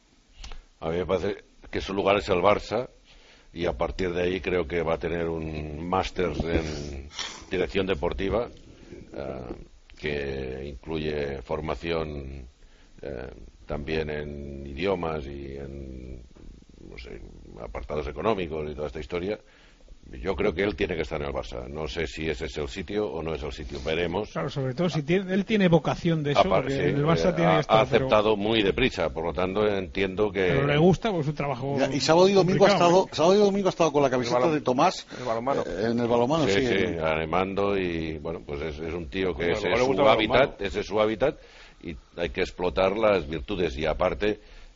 A mí me parece que su lugar es el Barça y a partir de ahí creo que va a tener un máster en dirección deportiva uh, que incluye formación uh, también en idiomas y en no sé, apartados económicos y toda esta historia. Yo creo que él tiene que estar en el Barça. No sé si ese es el sitio o no es el sitio. Veremos. Claro, sobre todo si tiene, él tiene vocación de eso, Apar, porque sí, en el Barça eh, tiene ha, que estar. ha aceptado pero... muy deprisa, por lo tanto entiendo que. Pero le gusta, pues es un trabajo. Ya, y sábado y domingo ha estado, sábado y domingo ha estado con la camiseta balón, de Tomás el balonmano. eh, en el balonmano, sí, sí, sí, en... animando y bueno, pues es, es un tío que Bueno, ese le es gusta su el hábitat, balonmano. ese es su hábitat y hay que explotar las virtudes y aparte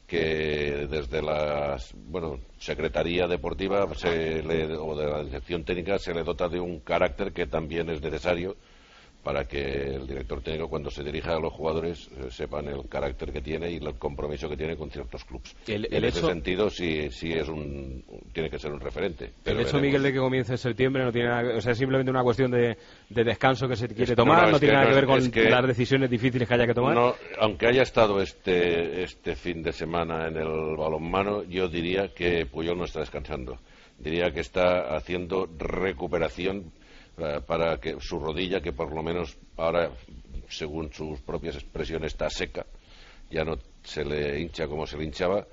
que desde la bueno secretaría deportiva se le, o de la dirección técnica se le dota de un carácter que también es necesario para que el director técnico cuando se dirija a los jugadores eh, sepan el carácter que tiene y el compromiso que tiene con ciertos clubes. El, el en hecho... ese sentido sí sí es un tiene que ser un referente. Pero el hecho, veremos. Miguel, de que comience en septiembre no tiene nada, o sea, es simplemente una cuestión de, de descanso que se quiere Es- tomar, no, no, no, es tiene que nada no, que ver es con que- las decisiones difíciles que haya que tomar. No, aunque haya estado este este fin de semana en el balonmano, yo diría que Puyol no está descansando. Diría que está haciendo recuperación eh, para que su rodilla, que por lo menos ahora, según sus propias expresiones, está seca, ya no se le hincha como se le hinchaba.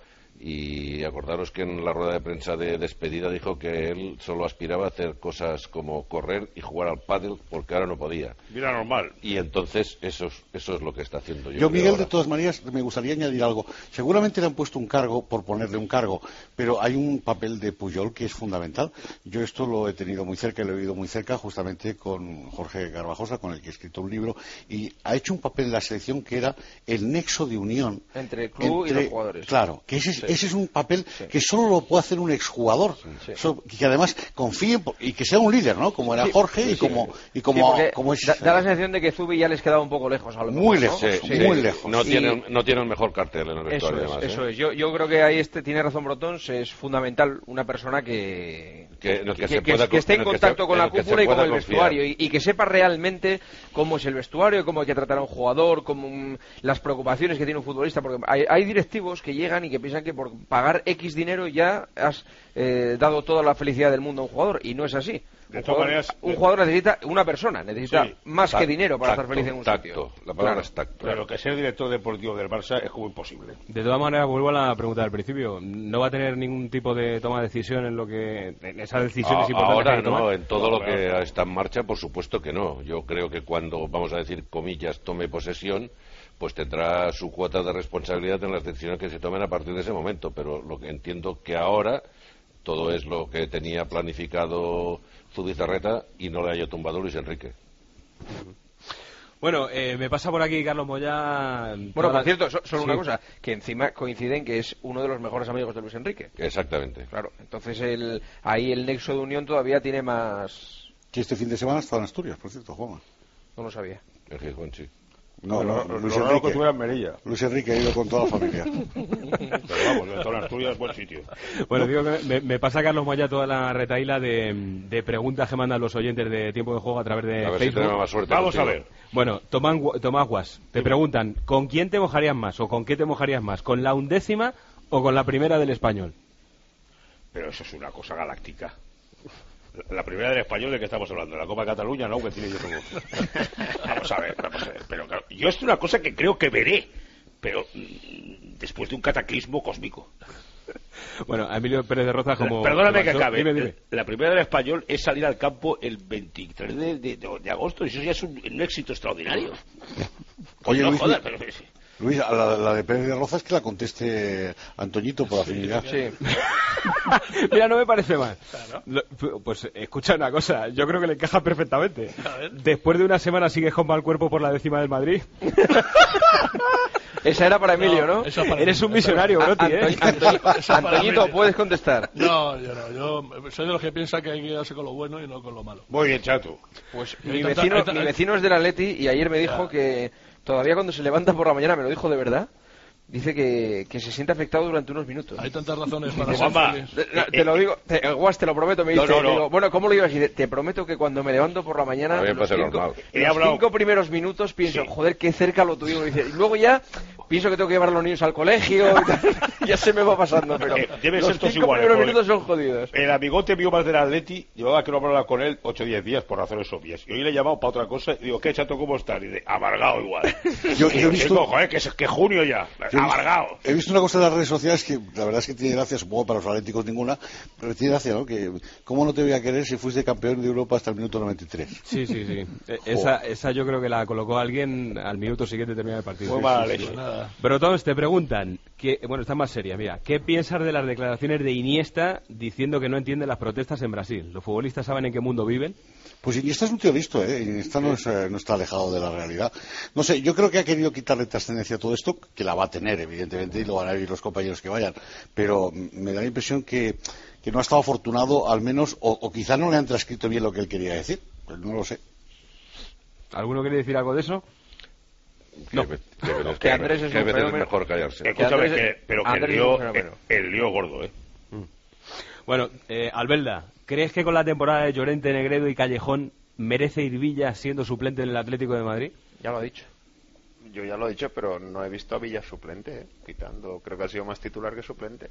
Y acordaros que en la rueda de prensa de despedida dijo que él solo aspiraba a hacer cosas como correr y jugar al pádel porque ahora no podía. Vida normal. Y entonces eso es, eso es lo que está haciendo yo. Yo, creo, Miguel, ahora. de todas maneras, me gustaría añadir algo. Seguramente le han puesto un cargo por ponerle un cargo, pero hay un papel de Puyol que es fundamental. Yo esto lo he tenido muy cerca y lo he oído muy cerca justamente con Jorge Garbajosa, con el que he escrito un libro, y ha hecho un papel en la selección que era el nexo de unión entre el club entre, y los jugadores. Claro, que ese, Sí. ese es un papel Sí. que solo lo puede hacer un exjugador, Sí. So- que además confíe en- y que sea un líder, ¿no? Como era Sí, Jorge sí, y sí. como, y Sí, como, porque como es... da, da la sensación de que Zubi ya les quedaba un poco lejos a lo Muy mejor, ¿no? lejos, Sí, muy sí. lejos. No Y- tiene, no tiene el mejor cartel en el Eso vestuario, es, además. eso ¿eh? es. Yo, yo creo que ahí este tiene razón Brotons, es fundamental una persona que Que- en el que que, se que- pueda que esté en en el que contacto se- con en la el que se cúpula y con pueda el confiar. vestuario y, y que sepa realmente cómo es el vestuario, cómo hay que tratar a un jugador, cómo mm, las preocupaciones que tiene un futbolista, porque hay, hay directivos que llegan y que piensan que por pagar X dinero ya has eh, dado toda la felicidad del mundo a un jugador y no es así. De Un todas jugador, maneras, un jugador necesita una persona, necesita Sí, más Tacto, que dinero para estar tacto, feliz en un tacto. sitio. La palabra Claro. es tacto. Pero que ser director deportivo del Barça es como imposible. De todas maneras, vuelvo a la pregunta del principio. ¿No va a tener ningún tipo de toma de decisión en lo que en esas decisiones A- importantes que Ahora hay que tomar? no, en todo No, lo claro. que está en marcha, por supuesto que no. Yo creo que cuando, vamos a decir, comillas, tome posesión, pues tendrá su cuota de responsabilidad en las decisiones que se tomen a partir de ese momento. Pero lo que entiendo que ahora todo es lo que tenía planificado Zubizarreta y no le haya tumbado Luis Enrique. Bueno, eh, me pasa por aquí Carlos Moya. Bueno, toda por la- cierto, so- solo una Sí. cosa, que encima coinciden que es uno de los mejores amigos de Luis Enrique. Exactamente. Claro, entonces el, ahí el nexo de unión todavía tiene más... Que este fin de semana está en Asturias, por cierto, Juanma. No lo sabía. En Gijón, sí. No, Lo- no, lo- Luis lo raro Enrique. que estuviera en Melilla. Luis Enrique ha ido con toda la familia. Pero vamos, de toda Asturias es buen sitio. Bueno, digo que me, me pasa Carlos Moya toda la retaíla de, de preguntas que mandan los oyentes de Tiempo de Juego a través de A ver si Facebook. tenemos más suerte. Vamos a contigo. ver. Bueno, Tomás, Gu- Tomás Guas, te preguntan, ¿con quién te mojarías más o con qué te mojarías más? ¿Con la undécima o con la primera del Español? Pero eso es una cosa galáctica. La primera del español de que estamos hablando, la Copa de Cataluña, ¿no? Que tiene yo como... Vamos a ver, vamos a ver. Pero claro, yo es una cosa que creo que veré, pero mm, después de un cataclismo cósmico. Bueno, a Emilio Pérez de Rozas como... Perdóname como que actor- acabe. Dime, dime. La primera del español es salir al campo el veintitrés de, de- de agosto y eso ya es un, un éxito extraordinario. Oye, no Luis, jodas, pero... Luis, a la, la de Pérez de Rozas que la conteste Antoñito por afinidad. Sí. Mira, no me parece mal. Lo- Pues escucha una cosa, yo creo que le encaja perfectamente. Después de una semana sigues con mal cuerpo por la décima del Madrid. Esa era para Emilio, ¿no? esa para Eres mí. un visionario, A- Broti, ¿eh? Antoni- Antoni- Esa para Antoñito, mí. puedes contestar. No, yo no. Yo soy de los que piensa que hay que quedarse con lo bueno y no con lo malo. Muy bien, chato. Pues Hay mi tanta- vecino, hay ta- mi vecino es del Atleti y ayer me dijo Ya. que todavía cuando se levanta por la mañana, me lo dijo de verdad, dice que, que se siente afectado durante unos minutos. Hay tantas razones para ser feliz. Te, te lo digo, te, Guas, te lo prometo, me dice, no, no, no. Digo, bueno, ¿cómo lo ibas? Y te, te prometo que cuando me levanto por la mañana, los, cinco, los cinco primeros minutos pienso, sí. joder, qué cerca lo tuvimos. Y, dice, y luego ya pienso que tengo que llevar a los niños al colegio, y tal, ya se me va pasando, pero eh, debe los ser cinco iguales, primeros minutos son jodidos. El amigote mío más del Atleti, llevaba que no hablaba con él ocho o diez días por razones obvias. Y hoy le he llamado para otra cosa y digo, ¿qué, chato, cómo estás? Y dice, amargado igual. Yo, yo he visto... Digo, joder, que, es, que junio ya, amargado. He visto una cosa en las redes sociales que la verdad es que tiene gracia, supongo para los atléticos ninguna, pero tiene gracia, ¿no? Que ¿cómo no te voy a querer si fuiste campeón de Europa hasta el minuto noventa y tres? Sí, sí, sí. esa, esa yo creo que la colocó alguien al minuto siguiente de terminar el partido. Muy sí, mala sí, leche. Sí. Pero todos te preguntan, que, bueno, está más seria, mira, ¿qué piensas de las declaraciones de Iniesta diciendo que no entiende las protestas en Brasil? ¿Los futbolistas saben en qué mundo viven? Pues Iniesta es un tío listo, ¿eh? Iniesta no, es, no está alejado de la realidad. No sé, yo creo que ha querido quitarle trascendencia a todo esto, que la va a tener, evidentemente, y lo van a vivir los compañeros que vayan, pero me da la impresión que, que no ha estado afortunado, al menos, o, o quizá no le han transcrito bien lo que él quería decir, pues no lo sé. ¿Alguno quiere decir algo de eso? No. Que, que, que Andrés es, que un veces es mejor callarse. Escúchame, que, que, pero que el lío, el, el lío gordo, ¿eh? Mm. Bueno, eh, Albelda, ¿crees que con la temporada de Llorente, Negredo y Callejón merece ir Villa siendo suplente en el Atlético de Madrid? Ya lo ha dicho. Yo ya lo he dicho, pero no he visto a Villa suplente, ¿eh? Quitando, creo que ha sido más titular que suplente.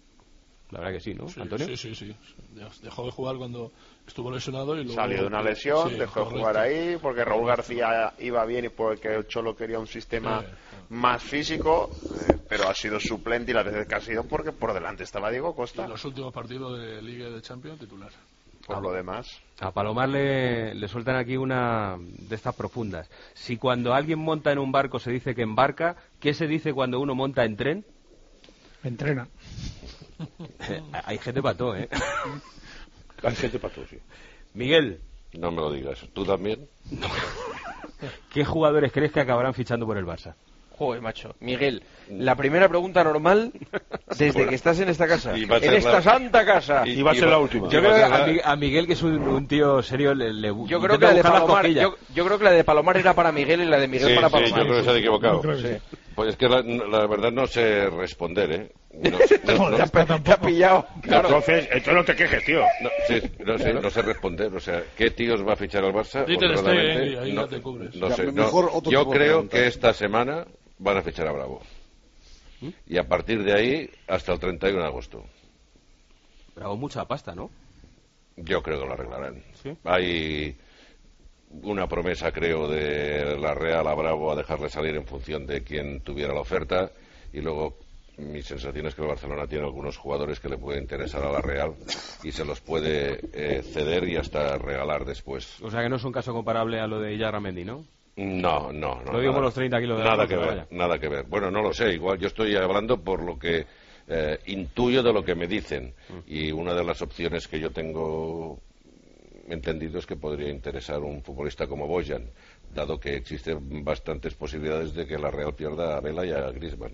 La verdad que sí, ¿no, sí, Antonio? Sí, sí, sí. Dejó de jugar cuando estuvo lesionado y luego... Salió de una lesión, sí, dejó correcto. de jugar ahí porque Raúl García iba bien y porque el Cholo quería un sistema sí, más físico, eh, pero ha sido suplente y las veces que ha sido porque por delante estaba Diego Costa. Y los últimos partidos de Liga de Champions, titular. Por a, lo demás. A Palomar le, le sueltan aquí una de estas profundas. Si cuando alguien monta en un barco se dice que embarca, ¿qué se dice cuando uno monta en tren? Entrena. Hay gente para todo, ¿eh? Hay gente para todo, sí. Miguel. No me lo digas. ¿Tú también? No. ¿Qué jugadores crees que acabarán fichando por el Barça? Joder, macho. Miguel, la primera pregunta normal desde bueno, que estás en esta casa. En esta la... santa casa. Y, y va a ser la última. Yo creo que a, a Miguel, que es un, un tío serio, le, le yo creo que la de Palomar, yo, yo creo que la de Palomar era para Miguel y la de Miguel sí, para sí, Palomar. Yo creo que se ha equivocado. Que sí. Pues es que la, la verdad no sé responder, ¿eh? No, no, no, no, te ha pillado. Claro. Entonces, entonces no te quejes, tío. No, sí, no, sé, no sé responder. O sea, ¿qué tíos va a fichar al Barça? Este, ahí no, ya te cubres. No sé. No, yo creo que esta semana van a fichar a Bravo. ¿Mm? Y a partir de ahí hasta el treinta y uno de agosto. Bravo, mucha pasta, ¿no? Yo creo que lo arreglarán. ¿Sí? Hay una promesa, creo, de la Real a Bravo a dejarle salir en función de quién tuviera la oferta. Y luego mi sensación es que el Barcelona tiene algunos jugadores que le puede interesar a la Real y se los puede eh, ceder y hasta regalar después. O sea que no es un caso comparable a lo de Illarramendi, ¿no? No, no, no. Lo digo por los treinta kilos de nada la que ver, vaya. Nada que ver. Bueno, no lo sé. Igual yo estoy hablando por lo que eh, intuyo de lo que me dicen. Mm. Y una de las opciones que yo tengo entendido es que podría interesar un futbolista como Bojan, dado que existen bastantes posibilidades de que la Real pierda a Vela y a Griezmann.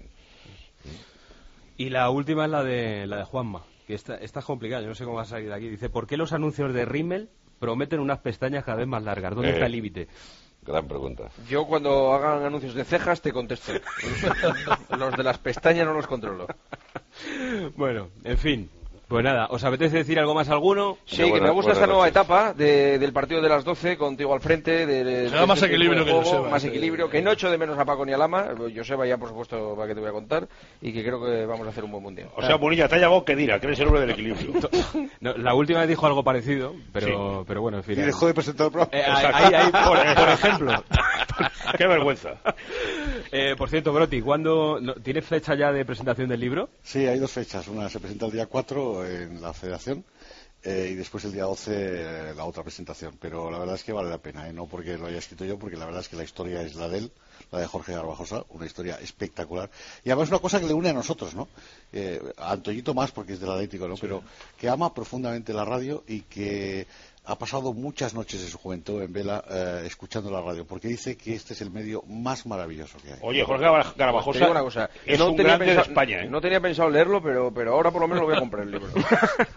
Y la última es la de la de Juanma, que esta, esta es complicada, yo no sé cómo va a salir de aquí. Dice, ¿por qué los anuncios de Rimmel prometen unas pestañas cada vez más largas? ¿Dónde eh. está el límite? Gran pregunta. Yo cuando hagan anuncios de cejas te contesto. Los de las pestañas no los controlo. Bueno, en fin. Pues nada, ¿os apetece decir algo más alguno? Sí, que me gusta esta nueva etapa de, del partido de las doce, contigo al frente. De, de, Será más equilibrio que Joseba. Más equilibrio, que no echo de menos a Paco ni a Lama. Joseba ya, por supuesto, para que te voy a contar. Y que creo que vamos a hacer un buen mundial. O sea, Munilla, te ha llegado que dirá, que eres el hombre del equilibrio. No, la última vez dijo algo parecido, pero, sí. pero bueno, en fin. Y dejó de presentar el programa. Eh, ahí, ahí, por, por ejemplo. Qué vergüenza. Eh, por cierto, Broti, ¿cuándo no, ¿tienes fecha ya de presentación del libro? Sí, hay dos fechas. Una se presenta el día cuatro en la Federación eh, y después el día doce eh, la otra presentación. Pero la verdad es que vale la pena, ¿eh? No porque lo haya escrito yo, porque la verdad es que la historia es la de él, la de Jorge Garbajosa, una historia espectacular. Y además una cosa que le une a nosotros, ¿no? Eh, a Antoñito más porque es del Atlético, ¿no? Sí. Pero que ama profundamente la radio y que ha pasado muchas noches de su juventud en vela eh, escuchando la radio, porque dice que este es el medio más maravilloso que hay. Oye, Jorge Garbajosa una cosa, es no un tenía grande pensado, de España, ¿eh? No tenía pensado leerlo, pero, pero ahora por lo menos lo voy a comprar el libro.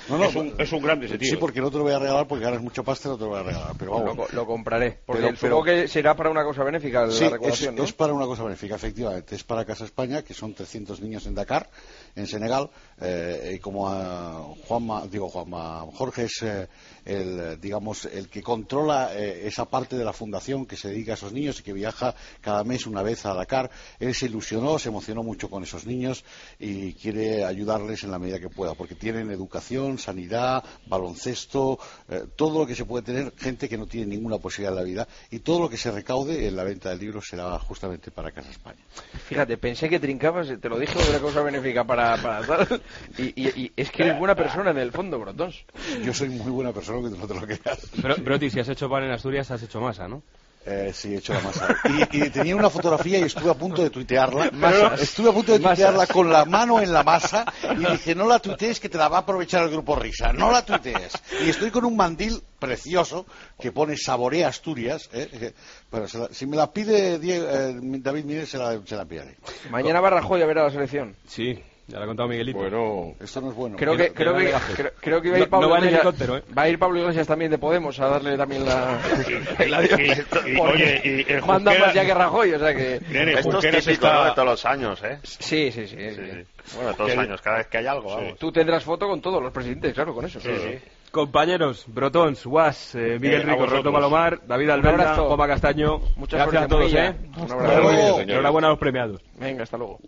No, no, es, un, es un grande ese tío. Sí, porque no te lo voy a regalar porque ganas mucho pasta, no te lo voy a regalar. Pero vamos. Lo, lo compraré. Porque Pero- supongo pero- que será para una cosa benéfica la Sí, es, recaudación, ¿no? es para una cosa benéfica, efectivamente. Es para Casa España, que son trescientos niños en Dakar, en Senegal. Eh, y como a Juanma, digo Juanma, Jorge es eh, el, digamos, el que controla eh, esa parte de la fundación que se dedica a esos niños y que viaja cada mes una vez a Dakar. Él se ilusionó, se emocionó mucho con esos niños y quiere ayudarles en la medida que pueda, porque tienen educación, sanidad, baloncesto, eh, todo lo que se puede tener, gente que no tiene ninguna posibilidad en la vida, y todo lo que se recaude en la venta del libro será justamente para Casa España. Fíjate, pensé que trincabas, te lo dije, de una cosa benéfica para, para tal. Y, y- y es que eres buena persona en el fondo, Brotons. Yo soy muy buena persona, que no te lo creas. Bro- Broti, si has hecho pan en Asturias, has hecho masa, ¿no? Eh, sí, he hecho la masa. Y, y tenía una fotografía y estuve a punto de tuitearla. Masas. Estuve a punto de Masas. tuitearla con la mano en la masa y dije, no la tuitees que te la va a aprovechar el grupo Risa. No la tuitees. Y estoy con un mandil precioso que pone Saborea Asturias. ¿eh? Eh, Bueno, se la- si me la pide Diego- eh, David Mínez, se la, se la enviaré. Mañana va Rajoy a ver a la selección. Sí, ya lo ha contado Miguelito. Bueno, Esto no es bueno. Creo que, creo, que, creo, creo que iba a ir No- Pablo no va en Iglesias. helicóptero, ¿eh? Va a ir Pablo Iglesias también de Podemos a darle también la. la- Y- y- porque oye, y el manda Junqueras- más ya que Rajoy, o sea que. Nene, Esto es Junqueras típico, está- ¿no? De todos los años, ¿eh? Sí, sí, sí. sí. Bueno, todos los años, cada vez que hay algo, vamos. Tú tendrás foto con todos los presidentes, claro, con eso. Sí, sí. Compañeros, Brotons, Guas, eh, Miguel Eh, a Rico, vosotros. Roberto Palomar, David Un Albelda, abrazo. Juanma Castaño. Mucha Gracias a suerte, todos, María. ¿eh? Un Hasta abrazo. luego. Señores. Enhorabuena a los premiados. Venga, hasta luego.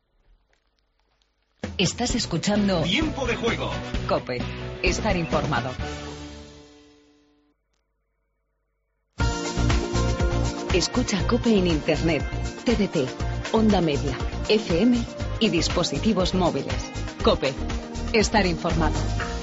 Estás escuchando Tiempo de juego. COPE. Estar informado. Escucha COPE en Internet, T D T, Onda Media, F M y dispositivos móviles. COPE. Estar informado.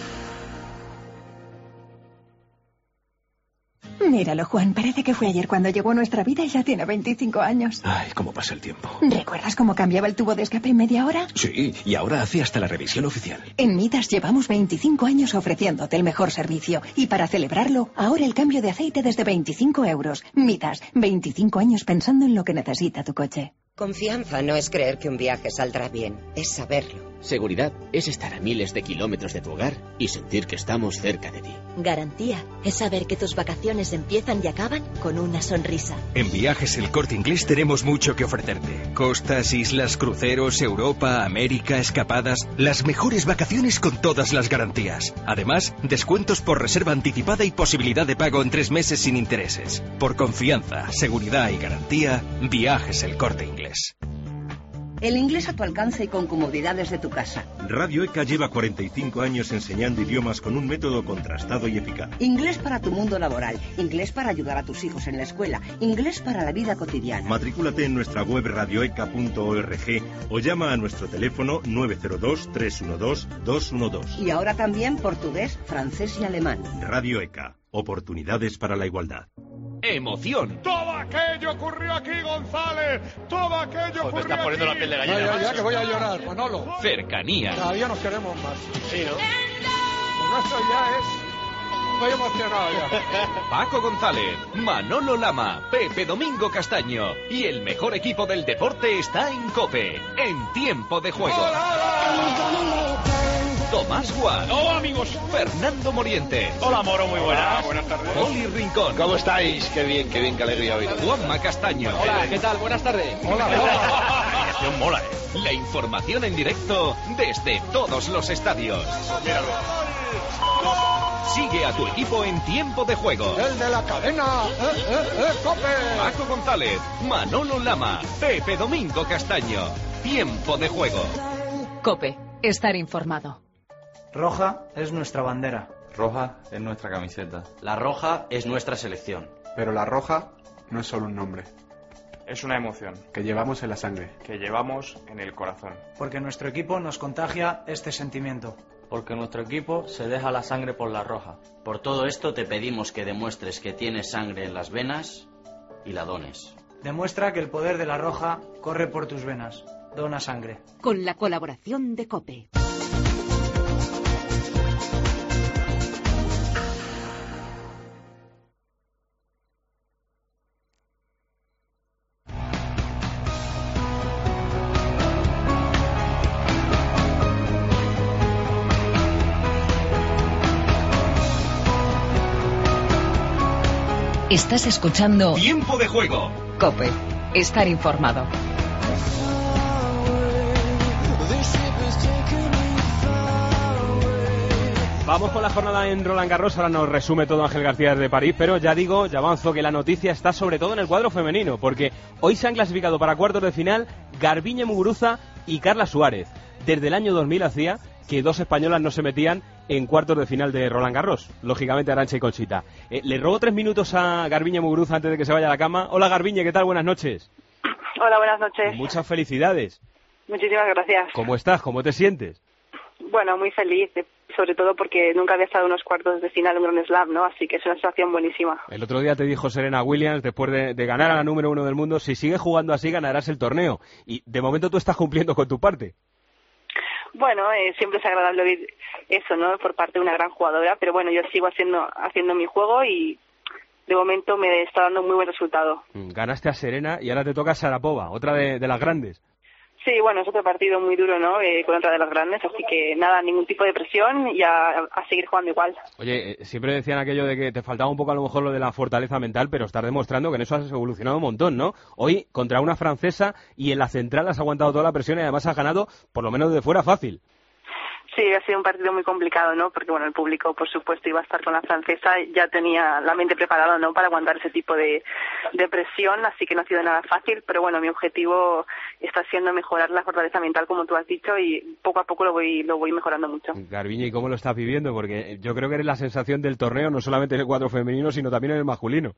Míralo, Juan, parece que fue ayer cuando llegó a nuestra vida y ya tiene veinticinco años. Ay, cómo pasa el tiempo. ¿Recuerdas cómo cambiaba el tubo de escape en media hora? Sí, y ahora hace hasta la revisión oficial. En Midas llevamos veinticinco años ofreciéndote el mejor servicio. Y para celebrarlo, ahora el cambio de aceite desde veinticinco euros. Midas, veinticinco años pensando en lo que necesita tu coche. Confianza no es creer que un viaje saldrá bien, es saberlo. Seguridad es estar a miles de kilómetros de tu hogar y sentir que estamos cerca de ti. Garantía es saber que tus vacaciones empiezan y acaban con una sonrisa. En Viajes El Corte Inglés tenemos mucho que ofrecerte. Costas, islas, cruceros, Europa, América, escapadas. Las mejores vacaciones con todas las garantías. Además, descuentos por reserva anticipada y posibilidad de pago en tres meses sin intereses. Por confianza, seguridad y garantía, Viajes El Corte Inglés. El inglés a tu alcance y con comodidades de tu casa. Radio E C A lleva cuarenta y cinco años enseñando idiomas con un método contrastado y eficaz. Inglés para tu mundo laboral, inglés para ayudar a tus hijos en la escuela, inglés para la vida cotidiana. Matrículate en nuestra web radioeca punto org o llama a nuestro teléfono nueve cero dos, tres uno dos, dos uno dos. Y ahora también portugués, francés y alemán. Radio E C A. Oportunidades para la igualdad. Emoción. Todo aquello ocurrió aquí, González. Todo aquello ocurrió me está poniendo aquí. la piel de gallina. gallina, Ya, ya, macho. que voy a llorar, Manolo. Cercanía. Cada día nos queremos más. Sí, ¿no? Lo nuestro ya es... Estoy emocionado ya. Paco González, Manolo Lama, Pepe Domingo Castaño y el mejor equipo del deporte está en COPE, en tiempo de juego. Tomás Guas. Hola, amigos. Fernando Morientes. Hola, Moro, muy buenas. Buenas tardes. Poli Rincón. ¿Cómo estáis? Qué bien, qué bien, qué alegría hoy. Juanma Castaño. Hola, ¿qué tal? Buenas tardes. Hola, hola. mola, ¿eh? La información en directo desde todos los estadios. Sigue a tu equipo en tiempo de juego. El de la cadena. ¡Eh, eh, eh, Cope! Paco González, Manolo Lama, Pepe Domingo Castaño. Tiempo de juego. COPE. Estar informado. Roja es nuestra bandera. Roja es nuestra camiseta. La roja es nuestra selección. Pero la roja no es solo un nombre. Es una emoción. Que llevamos en la sangre. Que llevamos en el corazón. Porque nuestro equipo nos contagia este sentimiento. Porque nuestro equipo se deja la sangre por la roja. Por todo esto te pedimos que demuestres que tienes sangre en las venas y la dones. Demuestra que el poder de la roja corre por tus venas. Dona sangre. Con la colaboración de COPE. Estás escuchando Tiempo de Juego. COPE. Estar informado. Vamos con la jornada en Roland Garros, ahora nos resume todo Ángel García desde París, pero ya digo, ya avanzo que la noticia está sobre todo en el cuadro femenino, porque hoy se han clasificado para cuartos de final Garbiñe Muguruza y Carla Suárez. Desde el año dos mil hacía que dos españolas no se metían en cuartos de final de Roland Garros, lógicamente Arantxa y Conchita. Eh, le robo tres minutos a Garbiñe Muguruza antes de que se vaya a la cama. Hola Garbiñe, ¿qué tal? Buenas noches. Hola, buenas noches. Muchas felicidades. Muchísimas gracias. ¿Cómo estás? ¿Cómo te sientes? Bueno, muy feliz, sobre todo porque nunca había estado en unos cuartos de final en un Grand Slam, ¿no? Así que es una sensación buenísima. El otro día te dijo Serena Williams, después de, de ganar a la número uno del mundo, si sigues jugando así ganarás el torneo. Y de momento tú estás cumpliendo con tu parte. Bueno, eh, siempre es agradable oír eso, ¿no? Por parte de una gran jugadora, pero bueno, yo sigo haciendo haciendo mi juego y de momento me está dando un muy buen resultado. Ganaste a Serena y ahora te toca a Sharapova, otra de, de las grandes. Sí, bueno, es otro partido muy duro, ¿no? Eh, con otra de las grandes, así que nada, ningún tipo de presión y a, a seguir jugando igual. Oye, eh, siempre decían aquello de que te faltaba un poco a lo mejor lo de la fortaleza mental, pero estás demostrando que en eso has evolucionado un montón, ¿no? Hoy contra una francesa y en la central has aguantado toda la presión y además has ganado, por lo menos de fuera, fácil. Sí, ha sido un partido muy complicado, ¿no? Porque, bueno, el público, por supuesto, iba a estar con la francesa. Ya tenía la mente preparada, ¿no? Para aguantar ese tipo de, de presión, así que no ha sido nada fácil. Pero, bueno, mi objetivo está siendo mejorar la fortaleza mental, como tú has dicho, y poco a poco lo voy lo voy mejorando mucho. Garbiñe, ¿y cómo lo estás viviendo? Porque yo creo que eres la sensación del torneo, no solamente en el cuadro femenino, sino también en el masculino.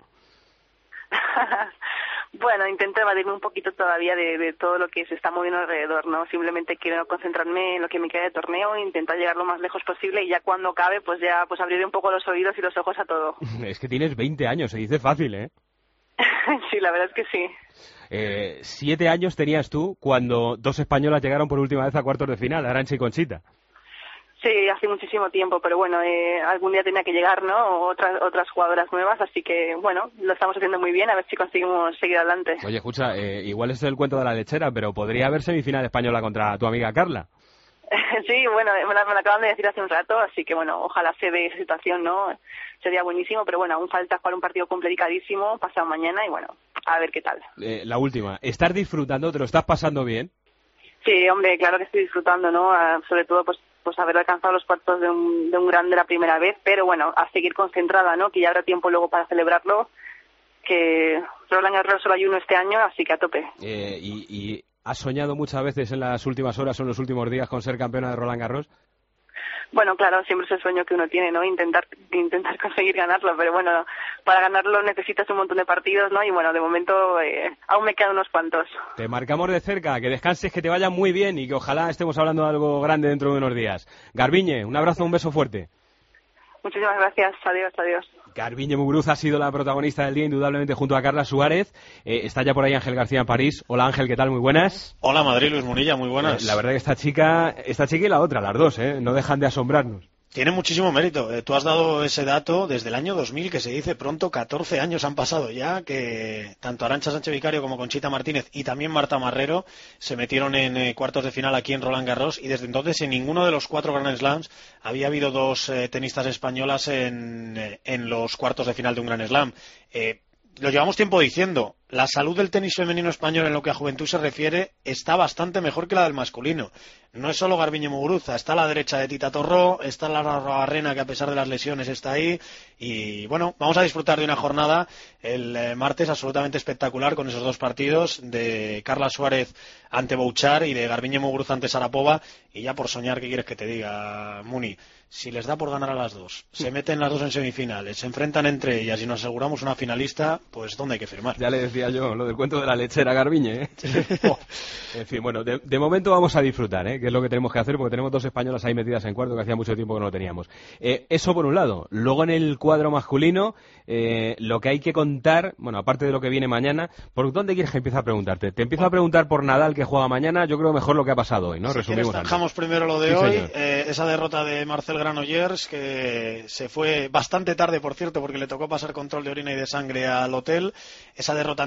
Bueno, intento evadirme un poquito todavía de, de todo lo que se está moviendo alrededor, ¿no? Simplemente quiero concentrarme en lo que me queda de torneo e intentar llegar lo más lejos posible y ya cuando acabe, pues ya pues abriré un poco los oídos y los ojos a todo. Es que tienes veinte años, se dice fácil, ¿eh? Sí, la verdad es que sí. Eh, siete años tenías tú cuando dos españolas llegaron por última vez a cuartos de final, Arantxa y Conchita. Sí, hace muchísimo tiempo, pero bueno, eh, algún día tenía que llegar, ¿no? Otras otras jugadoras nuevas, así que bueno, lo estamos haciendo muy bien, a ver si conseguimos seguir adelante. Oye, escucha, eh, igual es el cuento de la lechera, pero podría haber semifinal española contra tu amiga Carla. Sí, bueno, me la, me la acaban de decir hace un rato, así que bueno, ojalá se dé esa situación, ¿no? Sería buenísimo, pero bueno, aún falta jugar un partido complicadísimo pasado mañana y bueno, a ver qué tal. Eh, la última, ¿estás disfrutando? ¿Te lo estás pasando bien? Sí, hombre, claro que estoy disfrutando, ¿no? Uh, sobre todo, pues, pues haber alcanzado los cuartos de un, de un grande la primera vez, pero bueno, a seguir concentrada, ¿no? Que ya habrá tiempo luego para celebrarlo, que Roland Garros solo hay uno este año, así que a tope. Eh, y, y ¿has soñado muchas veces en las últimas horas o en los últimos días con ser campeona de Roland Garros? Bueno, claro, siempre es el sueño que uno tiene, ¿no? Intentar intentar conseguir ganarlo, pero bueno, para ganarlo necesitas un montón de partidos, ¿no? Y bueno, de momento eh, aún me quedan unos cuantos. Te marcamos de cerca, que descanses, que te vaya muy bien y que ojalá estemos hablando de algo grande dentro de unos días. Garbiñe, un abrazo, un beso fuerte. Muchísimas gracias, adiós, adiós. Garbiñe Muguruza ha sido la protagonista del día, indudablemente, junto a Carla Suárez. Eh, está ya por ahí Ángel García en París. Hola Ángel, ¿qué tal? Muy buenas. Hola Madrid, Luis Munilla, muy buenas. Eh, la verdad que esta chica, esta chica y la otra, las dos, ¿eh? No dejan de asombrarnos. Tiene muchísimo mérito. Eh, tú has dado ese dato desde el año dos mil, que se dice pronto, catorce años han pasado ya, que tanto Arantxa Sánchez Vicario como Conchita Martínez y también Marta Marrero se metieron en eh, cuartos de final aquí en Roland Garros, y desde entonces en ninguno de los cuatro Grand Slams había habido dos eh, tenistas españolas en, eh, en los cuartos de final de un Grand Slam. Eh, lo llevamos tiempo diciendo, la salud del tenis femenino español en lo que a juventud se refiere está bastante mejor que la del masculino. No es solo Garbiñe Muguruza, está a la derecha de Tita Torró, está Lara Barrena, que a pesar de las lesiones está ahí, y bueno, vamos a disfrutar de una jornada el eh, martes absolutamente espectacular con esos dos partidos de Carla Suárez ante Bouchard y de Garbiñe Muguruza ante Sharapova, y ya por soñar, ¿qué quieres que te diga, Muni? Si les da por ganar a las dos, se meten las dos en semifinales, se enfrentan entre ellas y nos aseguramos una finalista, pues ¿dónde hay que firmar? Ya le decía yo, lo del cuento de la lechera, Garbiñe, ¿eh? Oh. En fin, bueno, de, de momento vamos a disfrutar, ¿eh? Que es lo que tenemos que hacer, porque tenemos dos españolas ahí metidas en cuarto, que hacía mucho tiempo que no lo teníamos. Eh, eso por un lado. Luego en el cuadro masculino, eh, lo que hay que contar, bueno, aparte de lo que viene mañana, ¿por dónde quieres que empiece a preguntarte? Te empiezo a preguntar por Nadal, que juega mañana, yo creo mejor lo que ha pasado hoy, ¿no? Si Resumimos. Dejamos primero lo de sí, hoy, eh, esa derrota de Marcel Granollers, que se fue bastante tarde, por cierto, porque le tocó pasar control de orina y de sangre al hotel. Esa derrota ante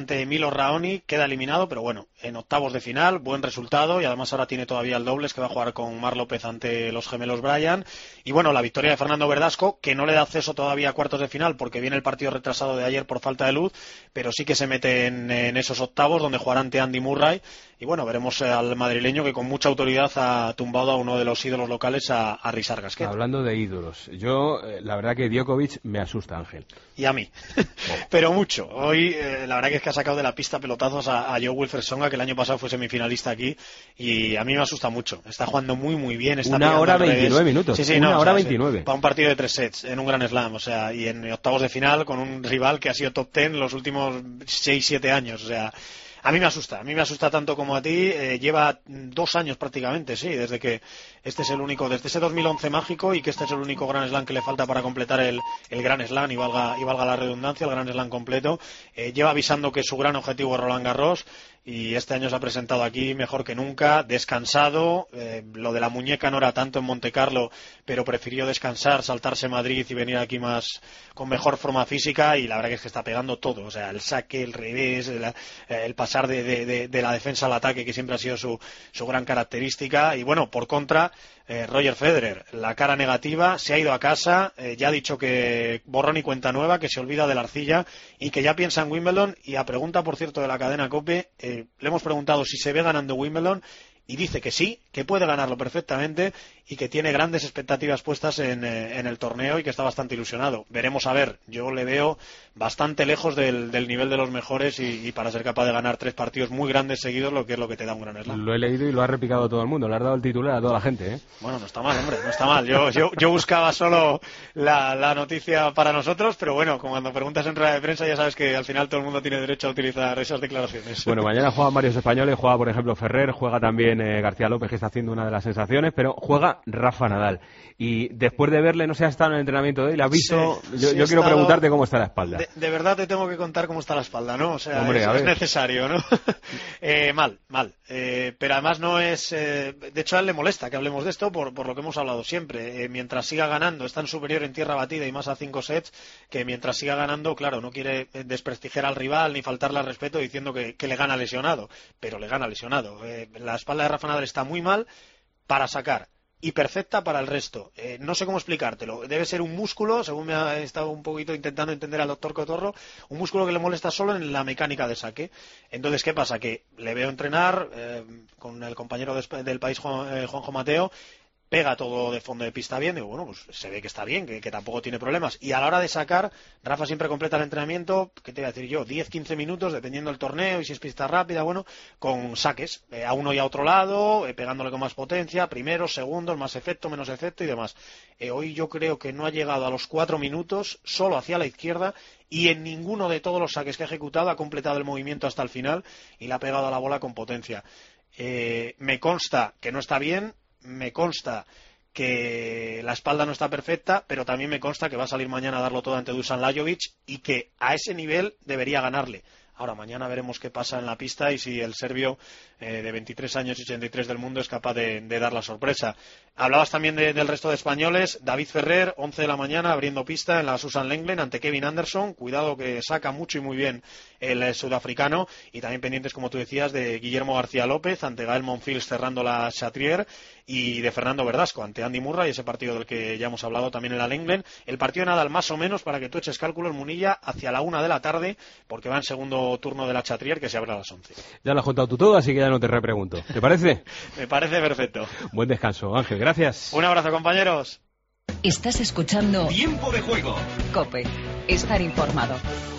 ante Milo Raonic, queda eliminado, pero bueno, en octavos de final, buen resultado, y además ahora tiene todavía el dobles que va a jugar con Mar López ante los gemelos Bryan. Y bueno, la victoria de Fernando Verdasco, que no le da acceso todavía a cuartos de final porque viene el partido retrasado de ayer por falta de luz, pero sí que se mete en, en esos octavos donde jugará ante Andy Murray. Y bueno, veremos al madrileño que con mucha autoridad ha tumbado a uno de los ídolos locales, a, a Risar Gasquet. Hablando de ídolos, yo eh, la verdad que Djokovic me asusta, Ángel. Y a mí, pero mucho. Hoy eh, la verdad que es que ha sacado de la pista pelotazos a, a Joe Wilfred Songa, que el año pasado fue semifinalista aquí, y a mí me asusta mucho. Está jugando muy muy bien. Está Una hora veintinueve minutos. Sí, sí, Una no, hora o sea, veintinueve. Para un partido de tres sets en un Grand Slam, o sea, y en octavos de final con un rival que ha sido top ten los últimos seis siete años, o sea. A mí me asusta, a mí me asusta tanto como a ti. Eh, lleva dos años prácticamente, sí, desde que este es el único, desde ese dos mil once mágico, y que este es el único Grand Slam que le falta para completar el, el Grand Slam, y valga, y valga la redundancia, el Grand Slam completo. Eh, lleva avisando que su gran objetivo es Roland Garros, y este año se ha presentado aquí mejor que nunca, descansado. Eh, lo de la muñeca no era tanto en Montecarlo, pero prefirió descansar, saltarse Madrid y venir aquí más con mejor forma física, y la verdad que es que está pegando todo, o sea, el saque, el revés, el, el pasar de, de, de, de la defensa al ataque, que siempre ha sido su, su gran característica. Y bueno, por contra, eh, Roger Federer, la cara negativa, se ha ido a casa, eh, ya ha dicho que borrón y cuenta nueva, que se olvida de la arcilla y que ya piensa en Wimbledon. Y a pregunta, por cierto, de la cadena COPE, eh, le hemos preguntado si se ve ganando Wimbledon, y dice que sí, que puede ganarlo perfectamente, y que tiene grandes expectativas puestas en, eh, en el torneo, y que está bastante ilusionado. Veremos a ver, yo le veo bastante lejos del, del nivel de los mejores, y, y para ser capaz de ganar tres partidos muy grandes seguidos, lo que es lo que te da un Gran Slam. Lo he leído y lo ha replicado todo el mundo, le has dado el titular a toda la gente, ¿eh? Bueno, no está mal, hombre, no está mal. Yo, yo, yo buscaba solo la, la noticia para nosotros, pero bueno, como cuando preguntas en rueda de prensa ya sabes que al final todo el mundo tiene derecho a utilizar esas declaraciones. Bueno, mañana juegan varios españoles, juega por ejemplo Ferrer, juega también eh, García López, que está haciendo una de las sensaciones, pero juega Rafa Nadal. Y después de verle, no sé, ha estado en el entrenamiento de hoy, ¿le ha visto? Sí, yo, sí yo quiero estado... preguntarte cómo está la espalda. De, de verdad te tengo que contar cómo está la espalda, ¿no? O sea, Hombre, es, es necesario, ¿no? eh, mal, mal. Eh, pero además no es... Eh, de hecho, a él le molesta que hablemos de esto por, por lo que hemos hablado siempre. Eh, mientras siga ganando, es tan superior en tierra batida y más a cinco sets, que mientras siga ganando, claro, no quiere desprestigiar al rival ni faltarle al respeto diciendo que, que le gana lesionado. Pero le gana lesionado. Eh, la espalda de Rafa Nadal está muy mal para sacar, y perfecta para el resto. Eh, no sé cómo explicártelo. Debe ser un músculo, según me ha estado un poquito intentando entender al doctor Cotorro, un músculo que le molesta solo en la mecánica de saque. Entonces, ¿qué pasa? Que le veo entrenar eh, con el compañero de, del país, Juan, eh, Juanjo Mateo, pega todo de fondo de pista bien, digo, bueno, pues se ve que está bien, que, que tampoco tiene problemas. Y a la hora de sacar, Rafa siempre completa el entrenamiento, ¿qué te voy a decir yo? diez quince minutos, dependiendo del torneo, y si es pista rápida, bueno, con saques, eh, a uno y a otro lado, eh, pegándole con más potencia, primeros, segundos, más efecto, menos efecto y demás. Eh, hoy yo creo que no ha llegado a los cuatro minutos, solo hacia la izquierda, y en ninguno de todos los saques que ha ejecutado ha completado el movimiento hasta el final, y le ha pegado a la bola con potencia. Eh, me consta que no está bien, me consta que la espalda no está perfecta, pero también me consta que va a salir mañana a darlo todo ante Dusan Lajovic, y que a ese nivel debería ganarle. Ahora, mañana veremos qué pasa en la pista y si el serbio eh, de veintitrés años y ochenta y tres del mundo es capaz de, de dar la sorpresa. Hablabas también de, del resto de españoles. David Ferrer, once de la mañana, abriendo pista en la Susan Lenglen ante Kevin Anderson. Cuidado, que saca mucho y muy bien el eh, sudafricano. Y también pendientes, como tú decías, de Guillermo García López ante Gael Monfils cerrando la Chatrier, y de Fernando Verdasco ante Andy Murray, ese partido del que ya hemos hablado también en la Lenglen. El partido de Nadal, más o menos, para que tú eches cálculos, Munilla, hacia la una de la tarde, porque va en segundo turno de la Chatrier, que se abre a las once. Ya lo has contado tú todo, así que ya no te repregunto. ¿Te parece? Me parece perfecto. Buen descanso, Ángel. Gracias. Un abrazo, compañeros. Estás escuchando Tiempo de Juego. COPE. Estar informado.